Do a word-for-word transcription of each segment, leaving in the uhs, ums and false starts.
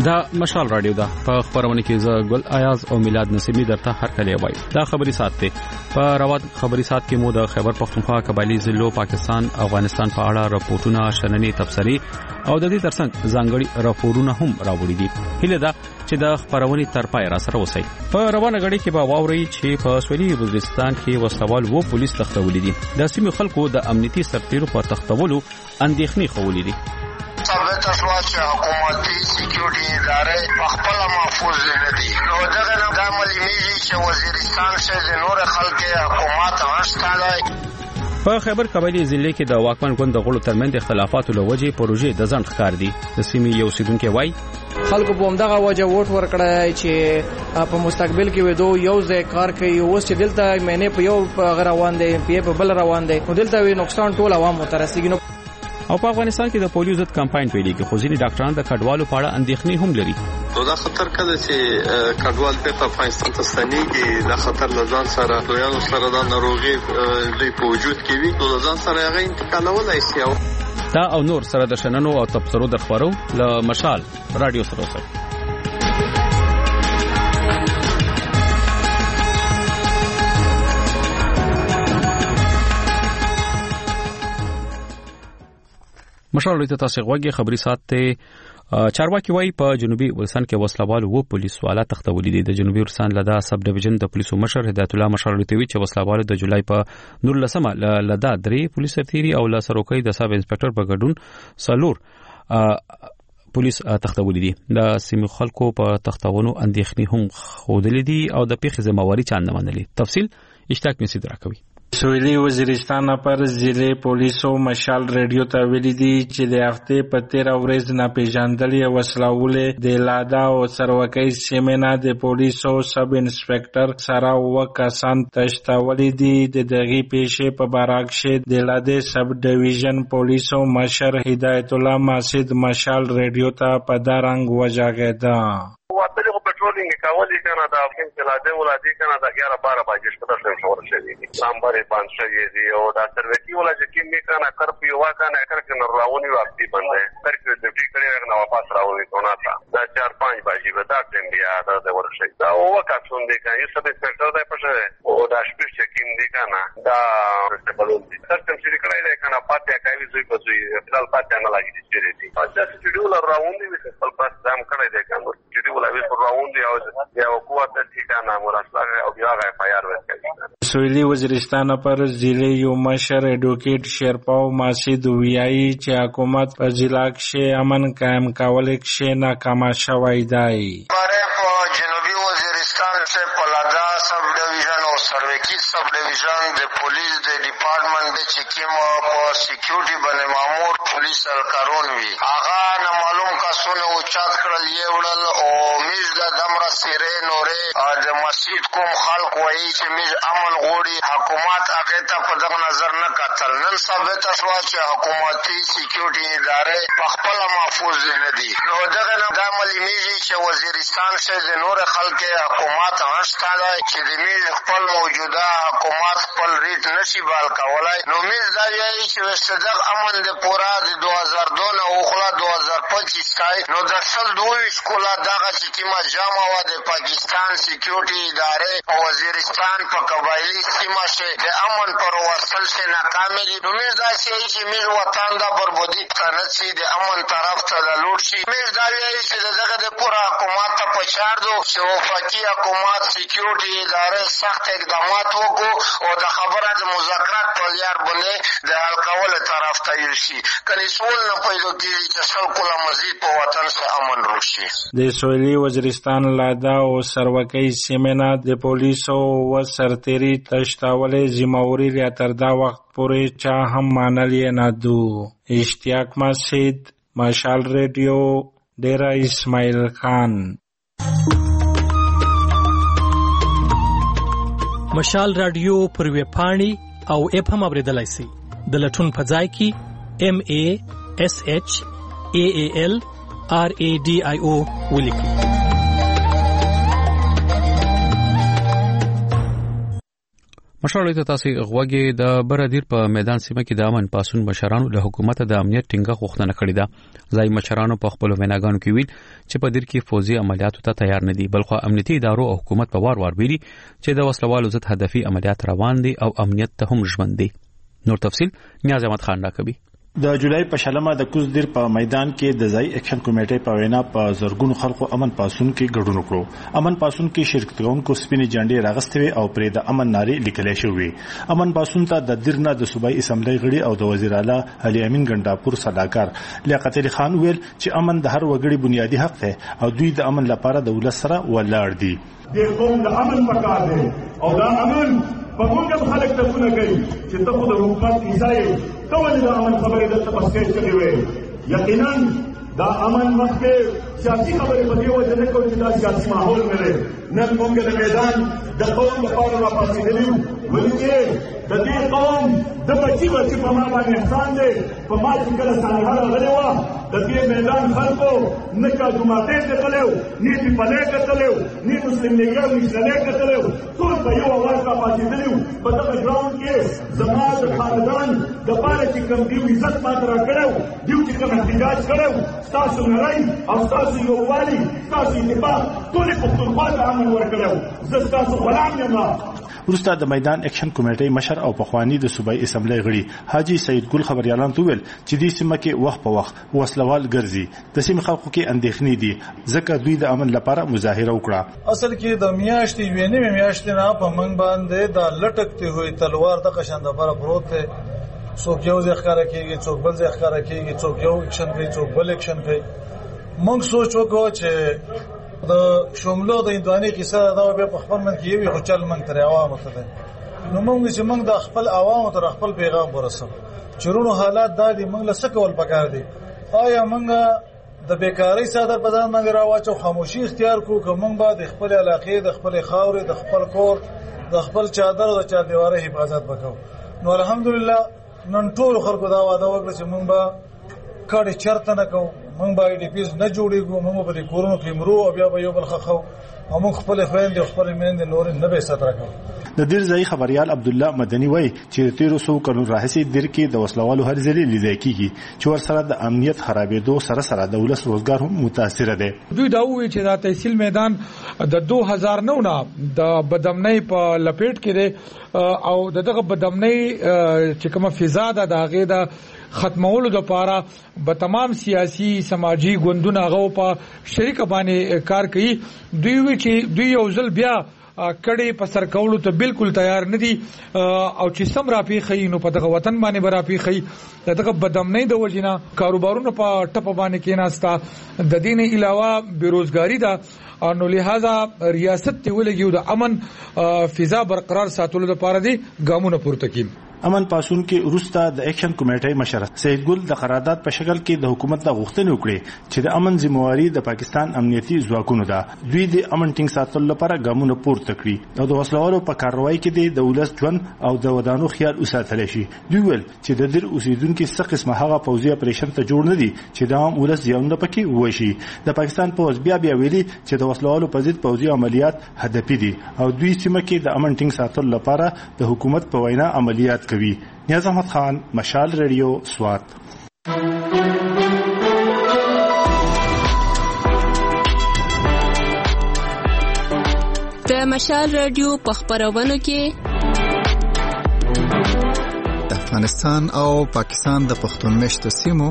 دا مشال رادیو دا په خبرونه کې ز ګل ایاز او میلاد نسیمی درته هر کله وای دا خبري سات ته په رواد خبري سات کې مو د خیبر پختونخوا قبایلی ضلعو پاکستان افغانستان په اړه راپورټونه شننې تبصري او د دې ترڅنګ ځانګړي راپورونه هم راوړي دي. هله دا چې د خبرونې تر پای را سره وسی په روانه غړي کې به واوري چې په سویلي وزیرستان کې وسوال وو پولیس تختولې دي. د سیمې خلکو د امنیتي سرتیرو په تختولو اندېښنې خولې دي. ثابت شو چې حکومتي سکیورټي ادارې خپل محفوظ نه دي. نو دغه نه د معلومیږي چې وزیرستان څخه نور خلک حکومت هڅه په خیبر قبایلی ضلع کې د واکمن ګوند غړو ترمنځ اختلافاتو لوجې پروژې د ځند ښکار دي. د سیمې یو سیدونکو وای خلکو په همدغه وجه ووټ ورکړی چې په مستقبل کې ودو یو ځای کار کوي. اوس چې دلته مینه په یو روان دي پی په بل روان دي نو دلته وی نقصان ټول عوام مترسيږي. او په افغانستان کې د پولیو ضد کمپاین پیلې کې خو ځینې ډاکټران د کډوالو په اړه اندېښنې هم لري. دا خطر کله چې کډوال په افغانستان ته ستنېږي دا خطر لزان سره دویانو سره د ناروغي د وجود کې وي نو لزان سره هغه انتقالولای شي. دا او نور سره د شننو او تبصرو د خبرو له مشال رادیو سره اوسئ. مشال ورته تاسو غوږی خبري سات ته چارواکي وای په جنوبي ولسان کې وسلوال وو پولیس والا تختولې دي. د جنوبي ولسان لدا سب ډیویژن د پولیسو مشر هدایت الله مشال ورته وی چې وسلوال د جولای په نور لسمه لدا درې پولیس سرتيري او لا سروکي د سب انسپکټر په ګډون سالور پولیس تختولې دي. د سیمې خلکو په تختونو اندېښنې هم خودلې دي او د پیښې ذمہواری چا نه منلې. تفصیل اشتاق می سید راکوي. سویلی وزیرستان پر ضلع پولیسو مشال ریډیو ته ویلي دي چې د هفته په تیر ورځ نه پیژندلې وسلواله د لادا او سروکي سیمنا د پولیسو سب انسپکټر سره وکاسان تشتولې دي. د دغه پیښې په باراکشه د لادا سب ډیویژن پولیسو مشر هدایت الله مسجد مشال ریډیو ته په دارنګ وجاګدا واطلق پټرولینګ کولې کنه دا کوم چې لاده ولادي کنه دا اگیارہ بارہ بجې شپه سره شور شوی دي سامبري پانچ شوی دي او دا سروکی ولا چې کې می کنه کر پیوا کنه کر کنه راونی واپسی باندې تر کې د ټی کړي نه واپس راونی کونا تا دا چار پانچ بجې به دا ټیم بیا دا د ورشي دا او وکاسون دي کنه یو سب انسپکټر دی پښه او دا شپږ چې کیم دي کنه دا استقبال دي سیستم چې کړی دی کنه پاتې کوي زوی په زوی خپل پاتې نه لګي چې دي دا چې ډول راونی وي خپل پاس دام کړی دی کنه چې ولا وی پر راوندي او یا قوت ټیکانه مراسله او بیا غي فایار ورکړي. سویلی وزیرستان پر ضلع یو مشر ایڈوکیټ شیرپاو ماسید ویایي چې حکومت په ضلع کې امن قائم کول کې ناکام شوی دی. په جنوبي وزیرستان سے پلادا سب ډیویژن او سروکی سب ډیویژن د پولیس د ډپارټمنټ د چکیم او سکیورټي باندې مامور پولیس سرکارون وی هغه نه معلوم کسونه او چات کړل یې وړل او میز د دمر سیره نورې د مسجد کوم خلق وایي چې میز امن غوړي حکومت هغه ته په دغه نظر نه کتل. نن ثابت شو چې حکومتي سکیورټي ادارې خپل محفوظ نه دي. نو دغه نه د معلومیږي چې وزیرستان څخه نور خلک حکومت هڅه چې د میز خپل موجوده حکومت خپل ریټ نشي بال کولای. نو میز دا وایي چې صدق امن د پورا د دو هزار دو نه او خلا دو هزار پچیس کای نو د سل دوه شکولا دغه چې کیما جامه و د پاکستان سکیورټي ادارې او وزیرستان په قبایلی سیمه شه د امن پر وصل شه ناکام دي. نو میز دا چې میز وطن دا بربودی کنه چې د امن طرف ته د لوټ شي. میز دا وایي چې دغه د پورا حکومت ته پچار دو چې وفاقي حکومت سکیورټي ادارې سخت اقدامات وکړو او د خبره د مذاکرات په لار باندې د حل کولو طرف ته یوسي کله سوال نه پیدا کیږي چې خلکو لا مزید په وطن څخه امن روشي. د سویلی وزیرستان لادا او سروکی سیمنا د پولیسو و سرتيري تشتاولې ذمہواری لري تر دا وخت پورې چا هم مانلې نه دو. اشتیاق مسجد مشال ریډیو ډیرا اسماعیل خان. مشال رادیو پر ویب پاڼې او اپ هم اوریدلای شئ. د لټون په ځای کې ام ا اس اچ ا ا ال ار ا ډي آی او ولیکئ. مشرانو ته تاسو غوږی د برادر په میدان سیمه کې د امن پاسون مشرانو له حکومت د امنیت ټینګه غوښتنه کړې ده. ځای مشرانو په خپل ویناګانو کې ویل چې په دیر کې فوزي عملیاتو ته تیار نه دي، بلخو امنیتي ادارو او حکومت په وار وار ویلي چې د وسلوالو ضد هدفي عملیات روان دي او امنیت ته هم ژوند دي. نور تفصيل نیاز احمد خان راکوي. د جولای په شلمه د کوز دیر په میدان کې د ځای اکشن کمیټې په وینا په زرګونو خلکو امن پاسون کې ګډون وکړو. امن پاسون کې شرکت کوونکو سپینې جنډې راغستې او پرې د امن ناري لیکلې شوې. امن پاسون ته د دیر نه د صوبایي اسمبلی غړي او د وزیر اعلی علي امین ګنډاپور صداقار لیاقت علي خان ویل چې امن د هر وګړي بنیادی حق دی او دوی د امن لپاره د ولس سره ولاړ دي. د قوم د امن پکار دی او دا امن په موږ خلک ته څنګه کوي چې ته خو د حکومت ایسای ته ولې د امن خبرې د تپسکې چلی وي. یقینا دا امن مخکې سیاسي خبرې په دې وجه نه کوي چې دا سیاسي ماحول ملي نن موږ د میدان د قوم لپاره راپاسېدلي ولې چې د دې قوم د بچي بچي په ما باندې احسان دی په ما چې کله سانحه راغلې وه د دې میدان خلکو نه کاجوماتې کتلی نه پیپلې کتلی نه مسلم لیګر نشنلې کتلی ټول په یو اواز راپاسېدلي په دغه ګراونډ کې زما د خاندان دپاره چې کوم دیو عزت ماته راکړی دیو چې کوم احتجاج کړی ستاسو نړۍ او ستاسو یووالي ستاسو اتفاق ټولې پښتونخوا ته امن ورکړی. زه ستاسو غلام یم. وروسته د میدان اکشن کمیټې مشر او پخوانی د صوبایي اسمبلی غړي حاجی سید ګل خبريالان ته ویل چې دې سیمه کې وخت په وخت وسلوال ګرځي. د سیمې خلکو کې اندېښنې دي ځکه دوی د امن لپاره مظاهره وکړه. اصل کې د میاشتې یوې نیمې میاشتې نه په منګ باندې د لټکته ہوئی تلوار د قشند پر پروت دی. څوک یو ځای ښکاره کېږي، څوک بل ځای ښکاره کېږي، څوک یو اکشن کوي، څوک بل اکشن کوي. موږ سوچ وکړو چې د شوملو د اندواني قصه دا به په خپل من کې یو خو چل من تر عوامو ته ده. نو موږ چې موږ د خپل عوامو تر خپل پیغام ورسو چرونو حالات دا دي موږ له سکول پکار دي. آیا موږ د بیکاری صدر په ځان باندې راوچو خاموشي اختیار کو که موږ به د خپل علاقې د خپل خاورې د خپل کور د خپل چادر او د چاردیواره حفاظت وکړو. نو الحمدلله نن ټول خلکو دا وعده وکړه چې موږ به کډې چرته نه کوو، موږ به آی ډي پیز نه جوړېږو، موږ به د کورونو کې مرو او بیا به یو بل خخو او موږ خپل خويندې او خپل میندې نور نه به ستر کوو. د دیر ځای خبريال عبد الله مدني وای چې د تیرو سو کلونو راهیسې دیر کې د وسلوالو هر ځلې لیدل کیږي چې ور سره د امنیت خرابېدو سره سره د ولس روزګار هم متاثر دی. دوی دا وایي چې دا تحصیل میدان د دوه هزار نو نه د بدامنۍ په لپیټ کې دی او دغه بدامنۍ چې کومه فضا ده د هغه د ختمولو لپاره به تمام سیاسي سماجی ګوندونه غو په شریک باندې کار کوي. دوی وی چې دوی یو ځل بیا کړي په سر کولو ته بالکل تیار نه دي او چې سم راپی خي نو په دغه وطن باندې براپی خي دغه بدامنۍ د وجینا کاروبارونو په ټپ باندې کېناستا د دین علاوه بیروزګاری ده نو لہذا ریاست ته ولګیو د امن فضا برقرار ساتلو لپاره دي ګامونه پورته کړي. امن پاسون کې روستا د اکشن کمیټې مشر سید ګل د قرارداد په شکل کې د حکومت د غوښتنې وکړې چې د امن ذمہواری د پاکستان امنیتي ځواکونو ده. دوی د امن ټینګ ساتلو لپاره ګامونه پورته کړي او د وسلوالو په کاروایی کې د دولت ژوند او د ودانو خیال وساتل شي. دوی ول چې د دیر اوسیدونکو څخه قسمه هغه پوځي اپریشن ته جوړ نه دي چې د عام ولس ځایونه پکې وشي. د پاکستان پوځ بیا بیا ویلي چې د وسلوالو په ضد پوځي عملیات هدفي دي او دوی سیمه کې د امن ټینګ ساتلو لپاره د حکومت په وینا عملیات کوي. نیاز احمد خان، مشال ریډیو، سوات. د مشال ریډیو په خبرونو کې د افغانستان او پاکستان د پښتون مشت سیمو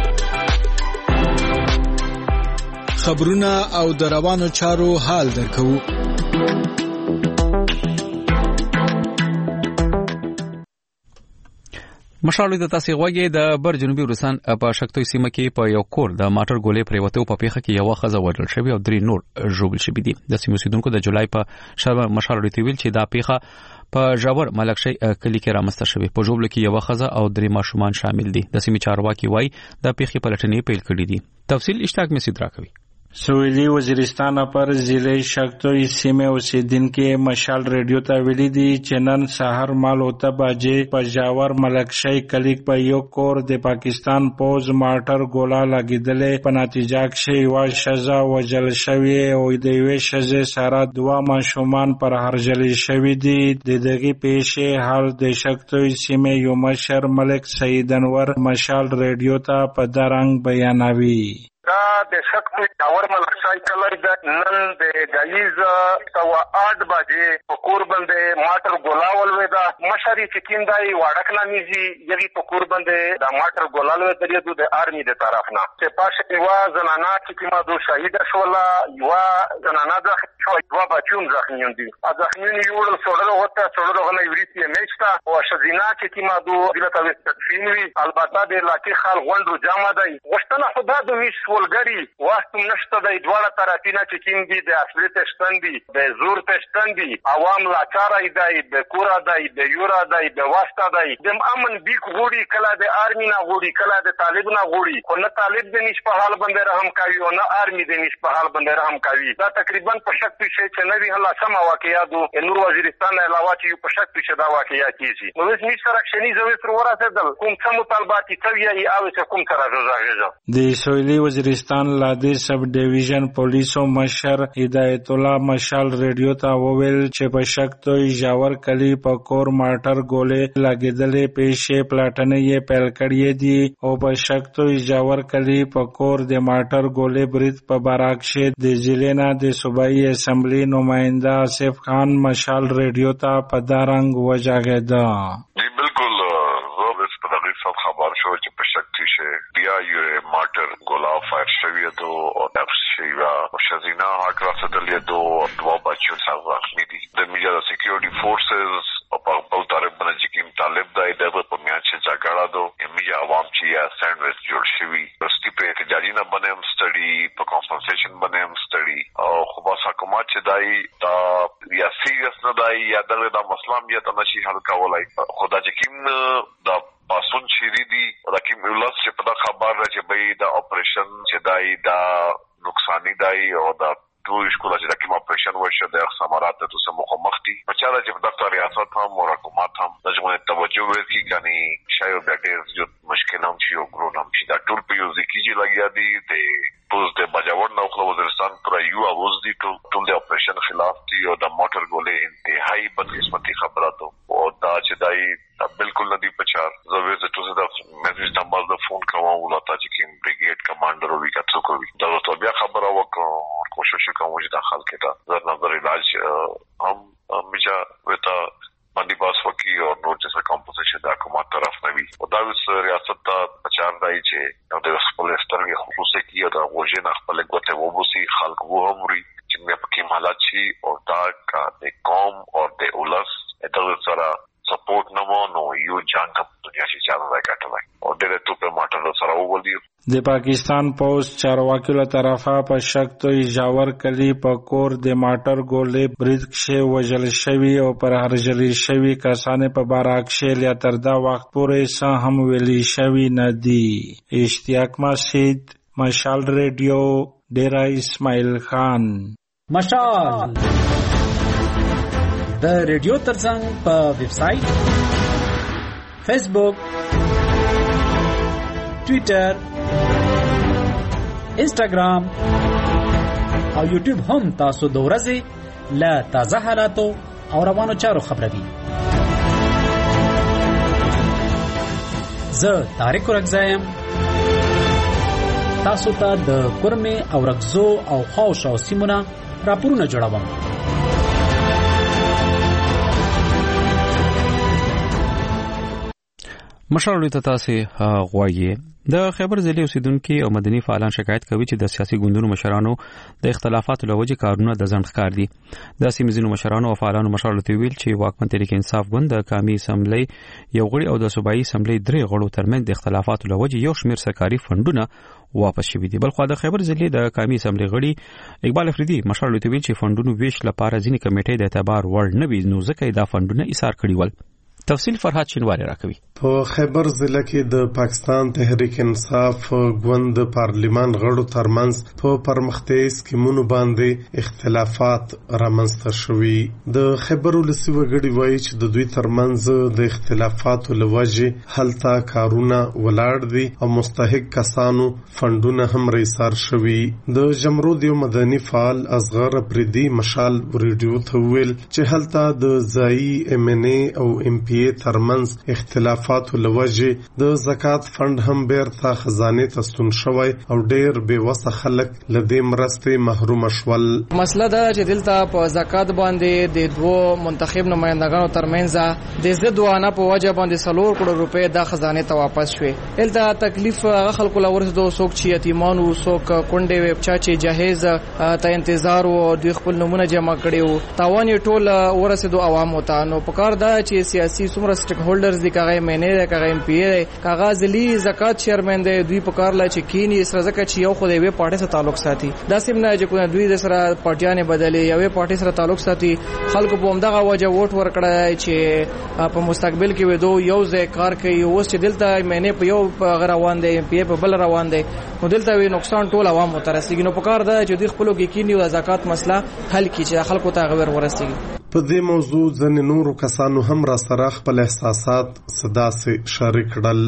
خبرونه او د روانو چارو حال درکو. مشالو د تاسو غوږی د بر جنوبي روسان په شکتوي سیمه کې په یو کور د ماټر ګولې پریوته په پیخه کې یو خزه وډل شوی او درې نور ژوبل شوی دي. د سیمو سیدونکو د جولای په شرم مشالو ریتویل چې دا پیخه په جوړ ملکشي کلی کې رامسته شوی. په ژوبل کې یو خزه او درې ماشومان شامل دي. د سیمې چارواکي وای د پیخي پلټنې پیل کړې دي. تفصیل اشتاق می سیدرا کوي. سویلی وزیرستان پر ضلع شکتوی سیمه اوسیدونکو مشال ریډیو ته ویلي دي چې نن سحر مال اوته بجې په جاور ملکشای کلیک په یو کور د پاکستان پوز مارټر ګولا لګیدلې په نتیجه کې یو شزا وجل شوی او د یو شزه سره دوا ماشومان پر هرجلی شوی دي د دغه پیښې حال د شکتوی سیمه یو مشر ملک سید انور مشال ریډیو ته په درنګ بیانوي. دا د شکتوی جاور ملکشای کلیک نن د غایز سوا آٹھ بجې په کور باندې ماټر ګولا ولوي دا مشري چکیندای وړک ناميږي یوه په کور باندې دا ماټر ګولا ولوي درې د ارمي د طرف نه چې پاشه یو زنانا چې کیما دو شهید شولا یو زنانا د شو یو بچون زخمیون دي ځخمیون یو ول سوړل وته سوړل غنه وریتي میشتا او شزینا چې کیما دو دلته تدفینوي البته د لاکي خال غونډو جامه دی وشتنه خدا د ویش ولګری واسطم نشته د دواړه طرفینه چې کیم دي د اصلي تشتن دي د زور تشتن دي عوام لاچار دی د کورا دی د یورا دی د واسطه دی د امن بیک غوړي کله د ارمی نه غوړي کله د طالب نه غوړي خو نه طالب د نش په حال باندې رحم کوي او نه ارمی د نش په حال باندې رحم کوي دا تقریبا په شک شي چې نوی الله سم واقعیات د نور وزیرستان علاوه چې په شک شي دا واقعیات کیږي نو هیڅ نش سره شنی زوی تر ورسېدل کوم څه مطالبات کوي او چې کوم سره راځي د سویلی وزیرستان لادي سب ډیویژن پولیسو مشر هدایت الله مشال ریډیو ته وویل چې په شکتوی جاور کلی په کور مارټر ګولې لګیدلې پیښې پلاټنې یې پیل کړې دي او په شکتوی جاور کلی په کور د مارټر ګولې برید په باراکشه د ضلع د صوبایي اسمبلی نماینده آصف خان مشال ریډیو ته په دارنګ وجاګېده. جی بالکل زه په دغه څه خبر شو چې په شکتوی شه بیا یو مارټر ګولا فایر شوی دو او نفس شیوا شزینا هاټ راسدلې دو دوا بچو څنګه اخلي دي د میجر سکیورټي فورسز او په بل طرف باندې چې کیم طالب دای دغه په میان چې جګړه دو میجر عوام چې یا ساندویچ جوړ شوی رستي په احتجاجي نه بنم سټډي په کانفرنسیشن بنم سټډي او خو با حکومت چې دای دا یا سیریس نه دای یا دغه د مسلمان یا تنشي حل کولای خدا چې کیم دا پاسون چیری دي راکیم ولس چې په دا خبر راځي به دا اپریشن چې دای دا نقصانی دای او دا ټول شکل چې دا کوم اپریشن وشه د ثمرات ته سم مخمختي په چا چې په دفتر ریاست هم او حکومت هم د ژوند توجه ورکړي کني شاید د دې جو مشکل هم شي او ګرون هم شي دا ټول په یو ځکه چې لګیا دي د پوز د بجاور نو خپل وزیرستان پر یو اوس دي ټول د اپریشن خلاف دي او د موټر ګولې انتهایی بدقسمتي خبراتو او دا چې دای بالکل ندی پچار زوی ز تو د میسج نمبر د فون کوم ولاته چې کیم بریګیډ کمانډر وی کڅو کوي دا تو بیا خبره وکړو کوشش کوم چې داخل کړه زر نظر علاج هم میجا وتا باندې باس وکي او نو چې کمپوزیشن د حکومت طرف نه وي او دا اوس ریاست ته پچار دی چې د خپل سترګې خصوصي کیه دا وژن خپل ګوته وبوسي خلک وو همري چې مې پکې حالات شي او دا کا د قوم او د ولس ته سره سپورټ نه مو نو یو جان د دنیا شي چې هغه راکټلای او ډېر ته په ماټر سره وولدي د پاکستان پوز چارواکو له طرفه په شکتوی جاور کلی په کور د ماټر ګولې برید کې وجل شوی او پر هرجلی شوی کسانې په باراکشه لیا تر دا وخت پورې سه هم ویلي شوی نه دی. اشتیاق مسجد مشال ریډیو ډیرا اسماعیل خان. مشال د ریډیو ترڅنګ په ویب سټ فیسبوک ټوئیټر انسټاګرام او یوټیوب هم تاسو د ورځې له تازه حالاتو او روانو چارو خبروي. زه طارق رګزایم تاسو ته د کورمه او رګزو او خاوش او سیمونه راپورونه جوړوم. مشرلو ته تاسو غواړئ د خیبر ضلع اوسیدونکو او مدني فعالان شکایت کوي چې د سیاسي ګوندونو مشرانو د اختلافاتو لوجه کارونه د ځنډ ښکار دي. د سیمه مشرانو او فعالانو مشرلو ته ویل چې واکمن تحریک انصاف ګوند د قومي اسمبلی یو غړي او د صوبایي اسمبلی درې غړو ترمنځ د اختلافاتو لوجه یو شمېر سرکاري فندونه واپس شوي دي. بلخو د خیبر ضلع د قومي اسمبلی غړي اقبال افریدي مشرلو ته ویل چې فندونو ویش لپاره ځینې کمیټې د اعتبار وړ نه وي نو ځکه دا فندونه ایثار کړي ول. تفصیل فرهاد شینواری راکوي. په خیبر ضلع کې د پاکستان تحریک انصاف ګوند پارلیمان غړو ترمنځ په پرمختیايي سکیمونو باندې اختلافات رامنځته شوي. د خیبر ولسي وګړي وایي چې د دوی ترمنځ د اختلافاتو له وجې هلته کارونه ولاړ دي او مستحق کسانو فندونه هم رایسار شوي. د جمرود یو مدني فعال اصغر پردي مشال ریډیو ته ویل چې هلته د ځایي ایم ان ای او ایم پی ای ترمنځ اختلاف فاتو لوجه د زکات فند هم بیرته خزانه ته ستون شوی او ډیر بے وسه خلک لدې مرستې محروم شول. مسله دا چې دلته په زکات باندې د دوه منتخب نمائندګانو ترمنځ د زده دوانه په وجه باندې سلور کروڑ روپے د خزانه ته واپس شوي. دلته تکلیف هغه خلکو لورس دو سوک چې یتیمانو سوک کونډې وب چا چې جهیز ته انتظار او د خپل نمونه جمع کړي تاوان ټول ورسېدو عوامو ته. نو پکار دا چې سیاسي څومره سټیک هولډرز دي کاغه مینه کاغه ایم پی ای کاغه ځلی زکات چیرمن دی دوی په کار لا چې کینی سره زکه چې یو خو دی وی پارټي سره تعلق ساتي دا سیم نه چې کوم دوی د سره پارټیانه بدلي یو پارټي سره تعلق ساتي خلکو په همدغه وجه ووټ ورکړای چې په مستقبل کې وې دوه یو ځای کار کوي اوس چې دلته مینه په یو غیر روان دی ایم پی ای په بل روان دی نو دلته وی نقصان ټول عوام مترسيږي. نو په کار دا چې دوی خپلو کې کینی او زکات مسله حل کړي چې خلکو ته غیر ورسیږي. په دې موضوع ځنې نورو کسانو هم را سره خپل احساسات صدا سره شریک کړل.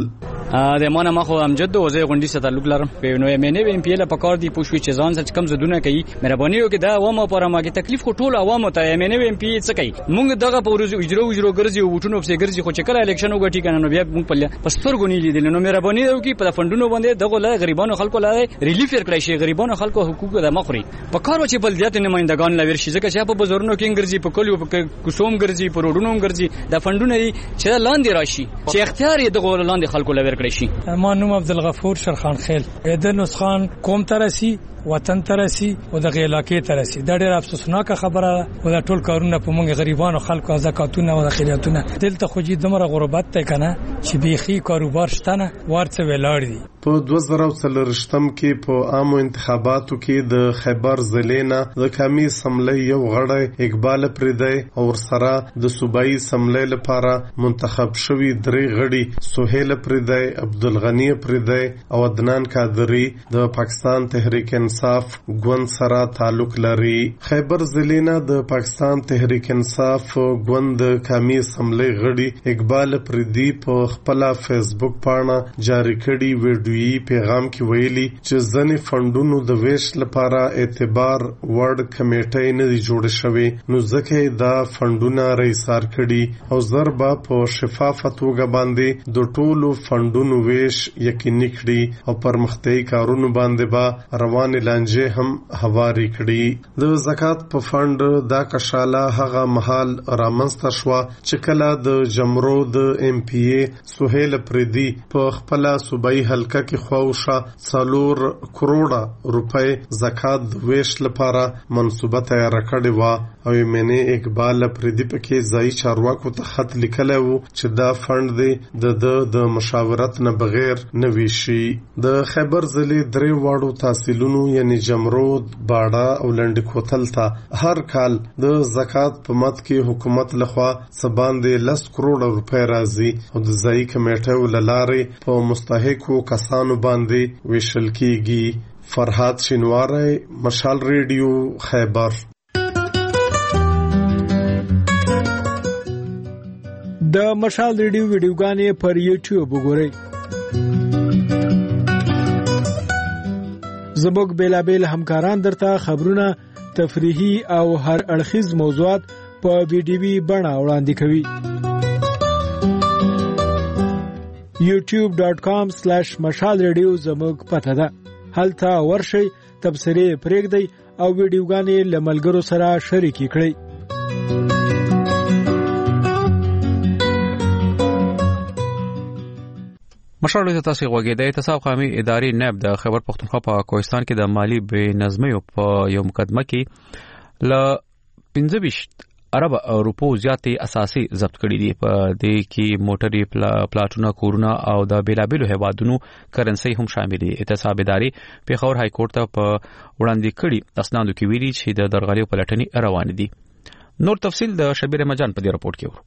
د مانه ما خو امجد او زه غونډي سره تعلق لرم په نو ایم ان ای ایم پی ال په کار دی پوښوي چې ځان سره کم زدونه کوي مهرباني وکړه دا عوامو پر ماګه تکلیف خو ټول عوامو ته ایم ان ای ایم پی څه کوي مونږ دغه په ورځ اجرو اجرو ګرځي او وټونو په ګرځي خو چې کله الیکشن وګټي کنه نو بیا مونږ په پستر غونی لیدل نو مهرباني وکړي په فندونو باندې دغه لا غریبانو خلکو لا ریلیف ورکړي شي غریبانو خلکو حقوق د مخري په کار چې بلدیات نمائندگان لا ورشي ځکه چې په بازارونو کې ګرځي په کلیو په کوسوم ګرځي په روډونو ګرځي د فندونه چې لاندې راشي چې اختیار یې دغه لاندې خلکو لا ورکړي شي. نوم عبدالغفور شرخان خیل د نسخان قوم ترسي وطن ترسي او د علاقې ترسي دا ډېر افسوسناک خبره او دا ټول کارونه په موږ غریبانو خلکو زکاتونه او خیراتونه دلته خو جې دمر غربت ته کنه چې بيخي کاروبار شتنه ورڅ ولاړ دي. په دوه زره څلورشتم کې په عامو انتخاباتو کې د خیبر ضلع نه د قومي اسمبلی یو غړی اقبال پردی او سره د صوبایي اسمبلی لپاره منتخب شوی درې غړي سهیل پردی عبدالغنی پردی او عدنان قادری د پاکستان تحریک انصاف ګوند سره تعلق لري. خیبر ضلع نه د پاکستان تحریک انصاف ګوند قومي اسمبلی غړي اقبال پردی په خپل فیسبوک پاڼه جاری کړي ویډیو پیغام کې ویلي چې ځنې فندونو د ویش لپاره اعتبار وړ کمیټې نه دی جوړ شوی نو ځکه دا فندونه رایسار کړي او ضربه په شفافه توګه باندې د ټولو فندونو ویش یقیني کړي او پرمختیايي کارونو باندې با روان لانجه هم هواري کړي. د زکات په فند دا کشاله هغه محل رامنځته شو چې کله د جمرود ایم پی ای سهیل پردي په خپل صوبایي حلقه کې خواوشه څلور کروڑه روپۍ زکات د ویش لپاره منصوبه تیار کړې و او یې اقبال پردي پکې ځای چارواکو ته خط لیکلی و چې دا فند دی د د مشاورت نه بغیر نه ویشي. د خیبر ضلع درې واړو تحصیلونو یعنی جمرود باړه او لنډ کوتل ته هر کال د زکات په مد کې حکومت لخوا سباندې لس کروڑه روپۍ راځي او د ځای کمیټو للارې په مستحقو کسانو باندې ویشل کیږي. فرحات شینواری، مشال ریډیو، خیبر. د مشال ریډیو ویډیوګانې پر یوټیوب وګورئ. زموږ بیلابیل همکاران درته خبرونه، تفریحي او هر اړخیز موضوعات په ویډیوي بڼه وړاندې کوي. یوټیوب ډاٹ کام سلیش مشال ریډیو زموږ پته ده. هلته ورشئ، تبصرې پرېږدئ او ویډیوګانې له ملګرو سره شریکې کړئ. مشال ته تاسو غوږی د احتساب قومي ادارې نیب د خیبر پختونخوا په کوهستان کې د مالی بې نظمیو په یو مقدمه کې ل پنځه ویشت ارب روپو زیاتې اساسي ضبط کړي دي. په دې کې موټري پلاټونه، کورونه او د بیلابیلو هیوادونو کرنسي هم شامل دي. احتساب ادارې پیښور های کورټ ته په وړاندې کړي اسنادو کې ویلي چې د درغلیو پلټنې روان دي. نور تفصیل د شبیر مجان په دې راپورټ کې ورو.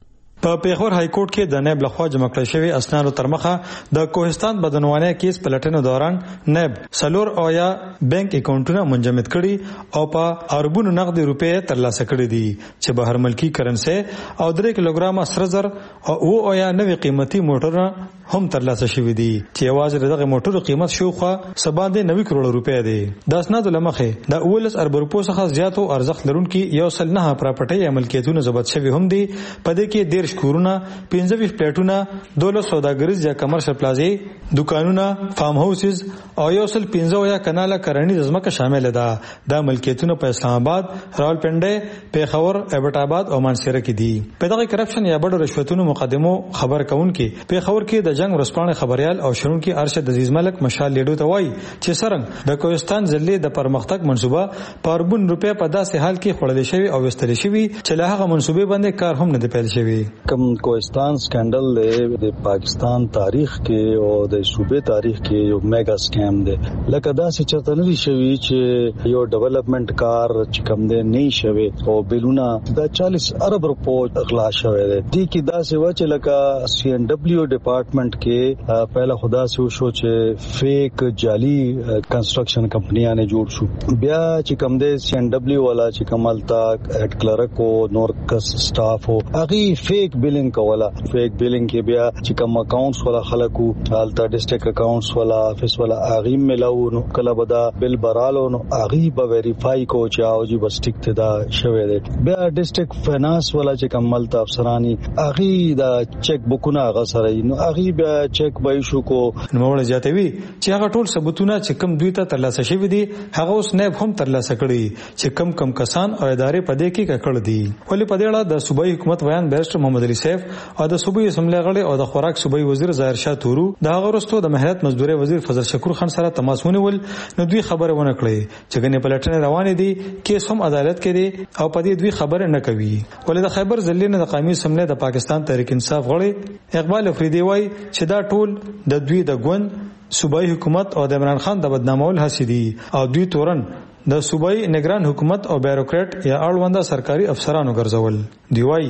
په پیښور های کورټ کې د نائب لخوا جمع کړل شوی اسنادو تر مخه د کوهستان بدنوانه کیس پلټنو دوران نائب سلور او یا بانک اکاونټونه منجمد کړي او په اربونو نقد روپے ترلاسه کړي دي چې بهر ملکی کرنسي او درې کیلوګرام سره زر او او یا نوې قیمتي موټر هم ترلاسه شوی دي چې یوازې دغه موټرو قیمت شوخه سبا د نوي کروڑ روپے دی. د اسناد لمخه د اولس ارب روپو څخه زیاتو ارزښت لرونکي یو سل نه پراپرټي ملکیتونه ضبط شوی هم دي. په دې کې ډیر شکورونه پنځه پلیټونه دولس سوداګریز یا کمرشل پلازي دکانونه فارم هاوسز او یو سل پنځه یا کاناله کرنی ځمکه شامل ده. د ملکیتونه په اسلام آباد، راولپنډي، پیښور، ایبټ آباد او مانسیره کې دي. په دغه کرپشن یا بډو رشوتونو مقدمو خبر کونکي پیښور کې د جنگ ورسپانه خبريال او شرونکي ارشد عزیز ملک مشال لیډو ته وایي چې سرنګ د کوهستان ضلع د پرمختګ منصوبه پاربون روپیا په داسې حال کې خړل شوی او وستل شوی چې له هغه منصوبې باندې کار هم نه دی پیل شوی. کوم کوهستان سکندل د پاکستان تاریخ کې او د صوبې تاریخ کې یو میگا سکیم دی. لکه داسې چرته نه شوی چې یو ډیولپمنٹ کار چې کوم دی نه شوی او بلونه د چالیس ارب روپو اغلا شوی دی. دي کې داسې و چې لکه سی ان ډبلیو ډپارټمنٹ کې پہلا خدا سے شو چې فیک جعلی کنسټرکشن کمپنیاں نے جوړ شو. بیا چې کوم د سی ان ډبلیو والا چې کمال تا هډ کلرک او نور کس سټاف او اغي فیک بیلینګ کولا. فیک بیلینګ کې بیا چې کوم اکاونټس والا خلکو حالتا ډیسټریکټ اکاونټس والا افیس والا اغي ملاو نو کله بدا بل برالو نو اغي به ویریفای کو چې او جی بس ټیک ته دا شوی دی. بیا ډیسټریکټ فینانس والا چې کمال تا افسرانی اغي دا چیک بوکونه غا سره نو اغي بیا چیک به شو کو. نو ولځاتوي چې هغه ټول ثبوتونه چې کم دوی ته ترلاسه شوی دي هغه اوس نه هم ترلاسه کړي چې کم کم کسان او ادارې په دې کې کړل دي. ولې په دې اړه د صوبایي حکومت بیان بیرسټر محمد علي سیف او د صوبایي اسمبلی غړي او د خوراک صوبایي وزیر ظاهر شاه تورو د هغه وروسته د مهارت مزدوري وزیر فضل شکور خان سره تماس ونیول. نو دوی خبره ونه کړې چې ګنې پلټنې روانې دي کیس هم عدالت کې دي او په دې دوی خبره نه کوي. ولې د خیبر ضلع نه د قومي اسمبلی د پاکستان تحریک انصاف غړي اقبال افریدي وایي چې دا ټول د دوی د ګوند صوبایي حکومت او د عمران خان د بدنامول هڅې دي او دوی تورن د صوبایي نگران حکومت او بیروکریټ یا اړونده سرکاري افسرانو ګرځول. دی وایي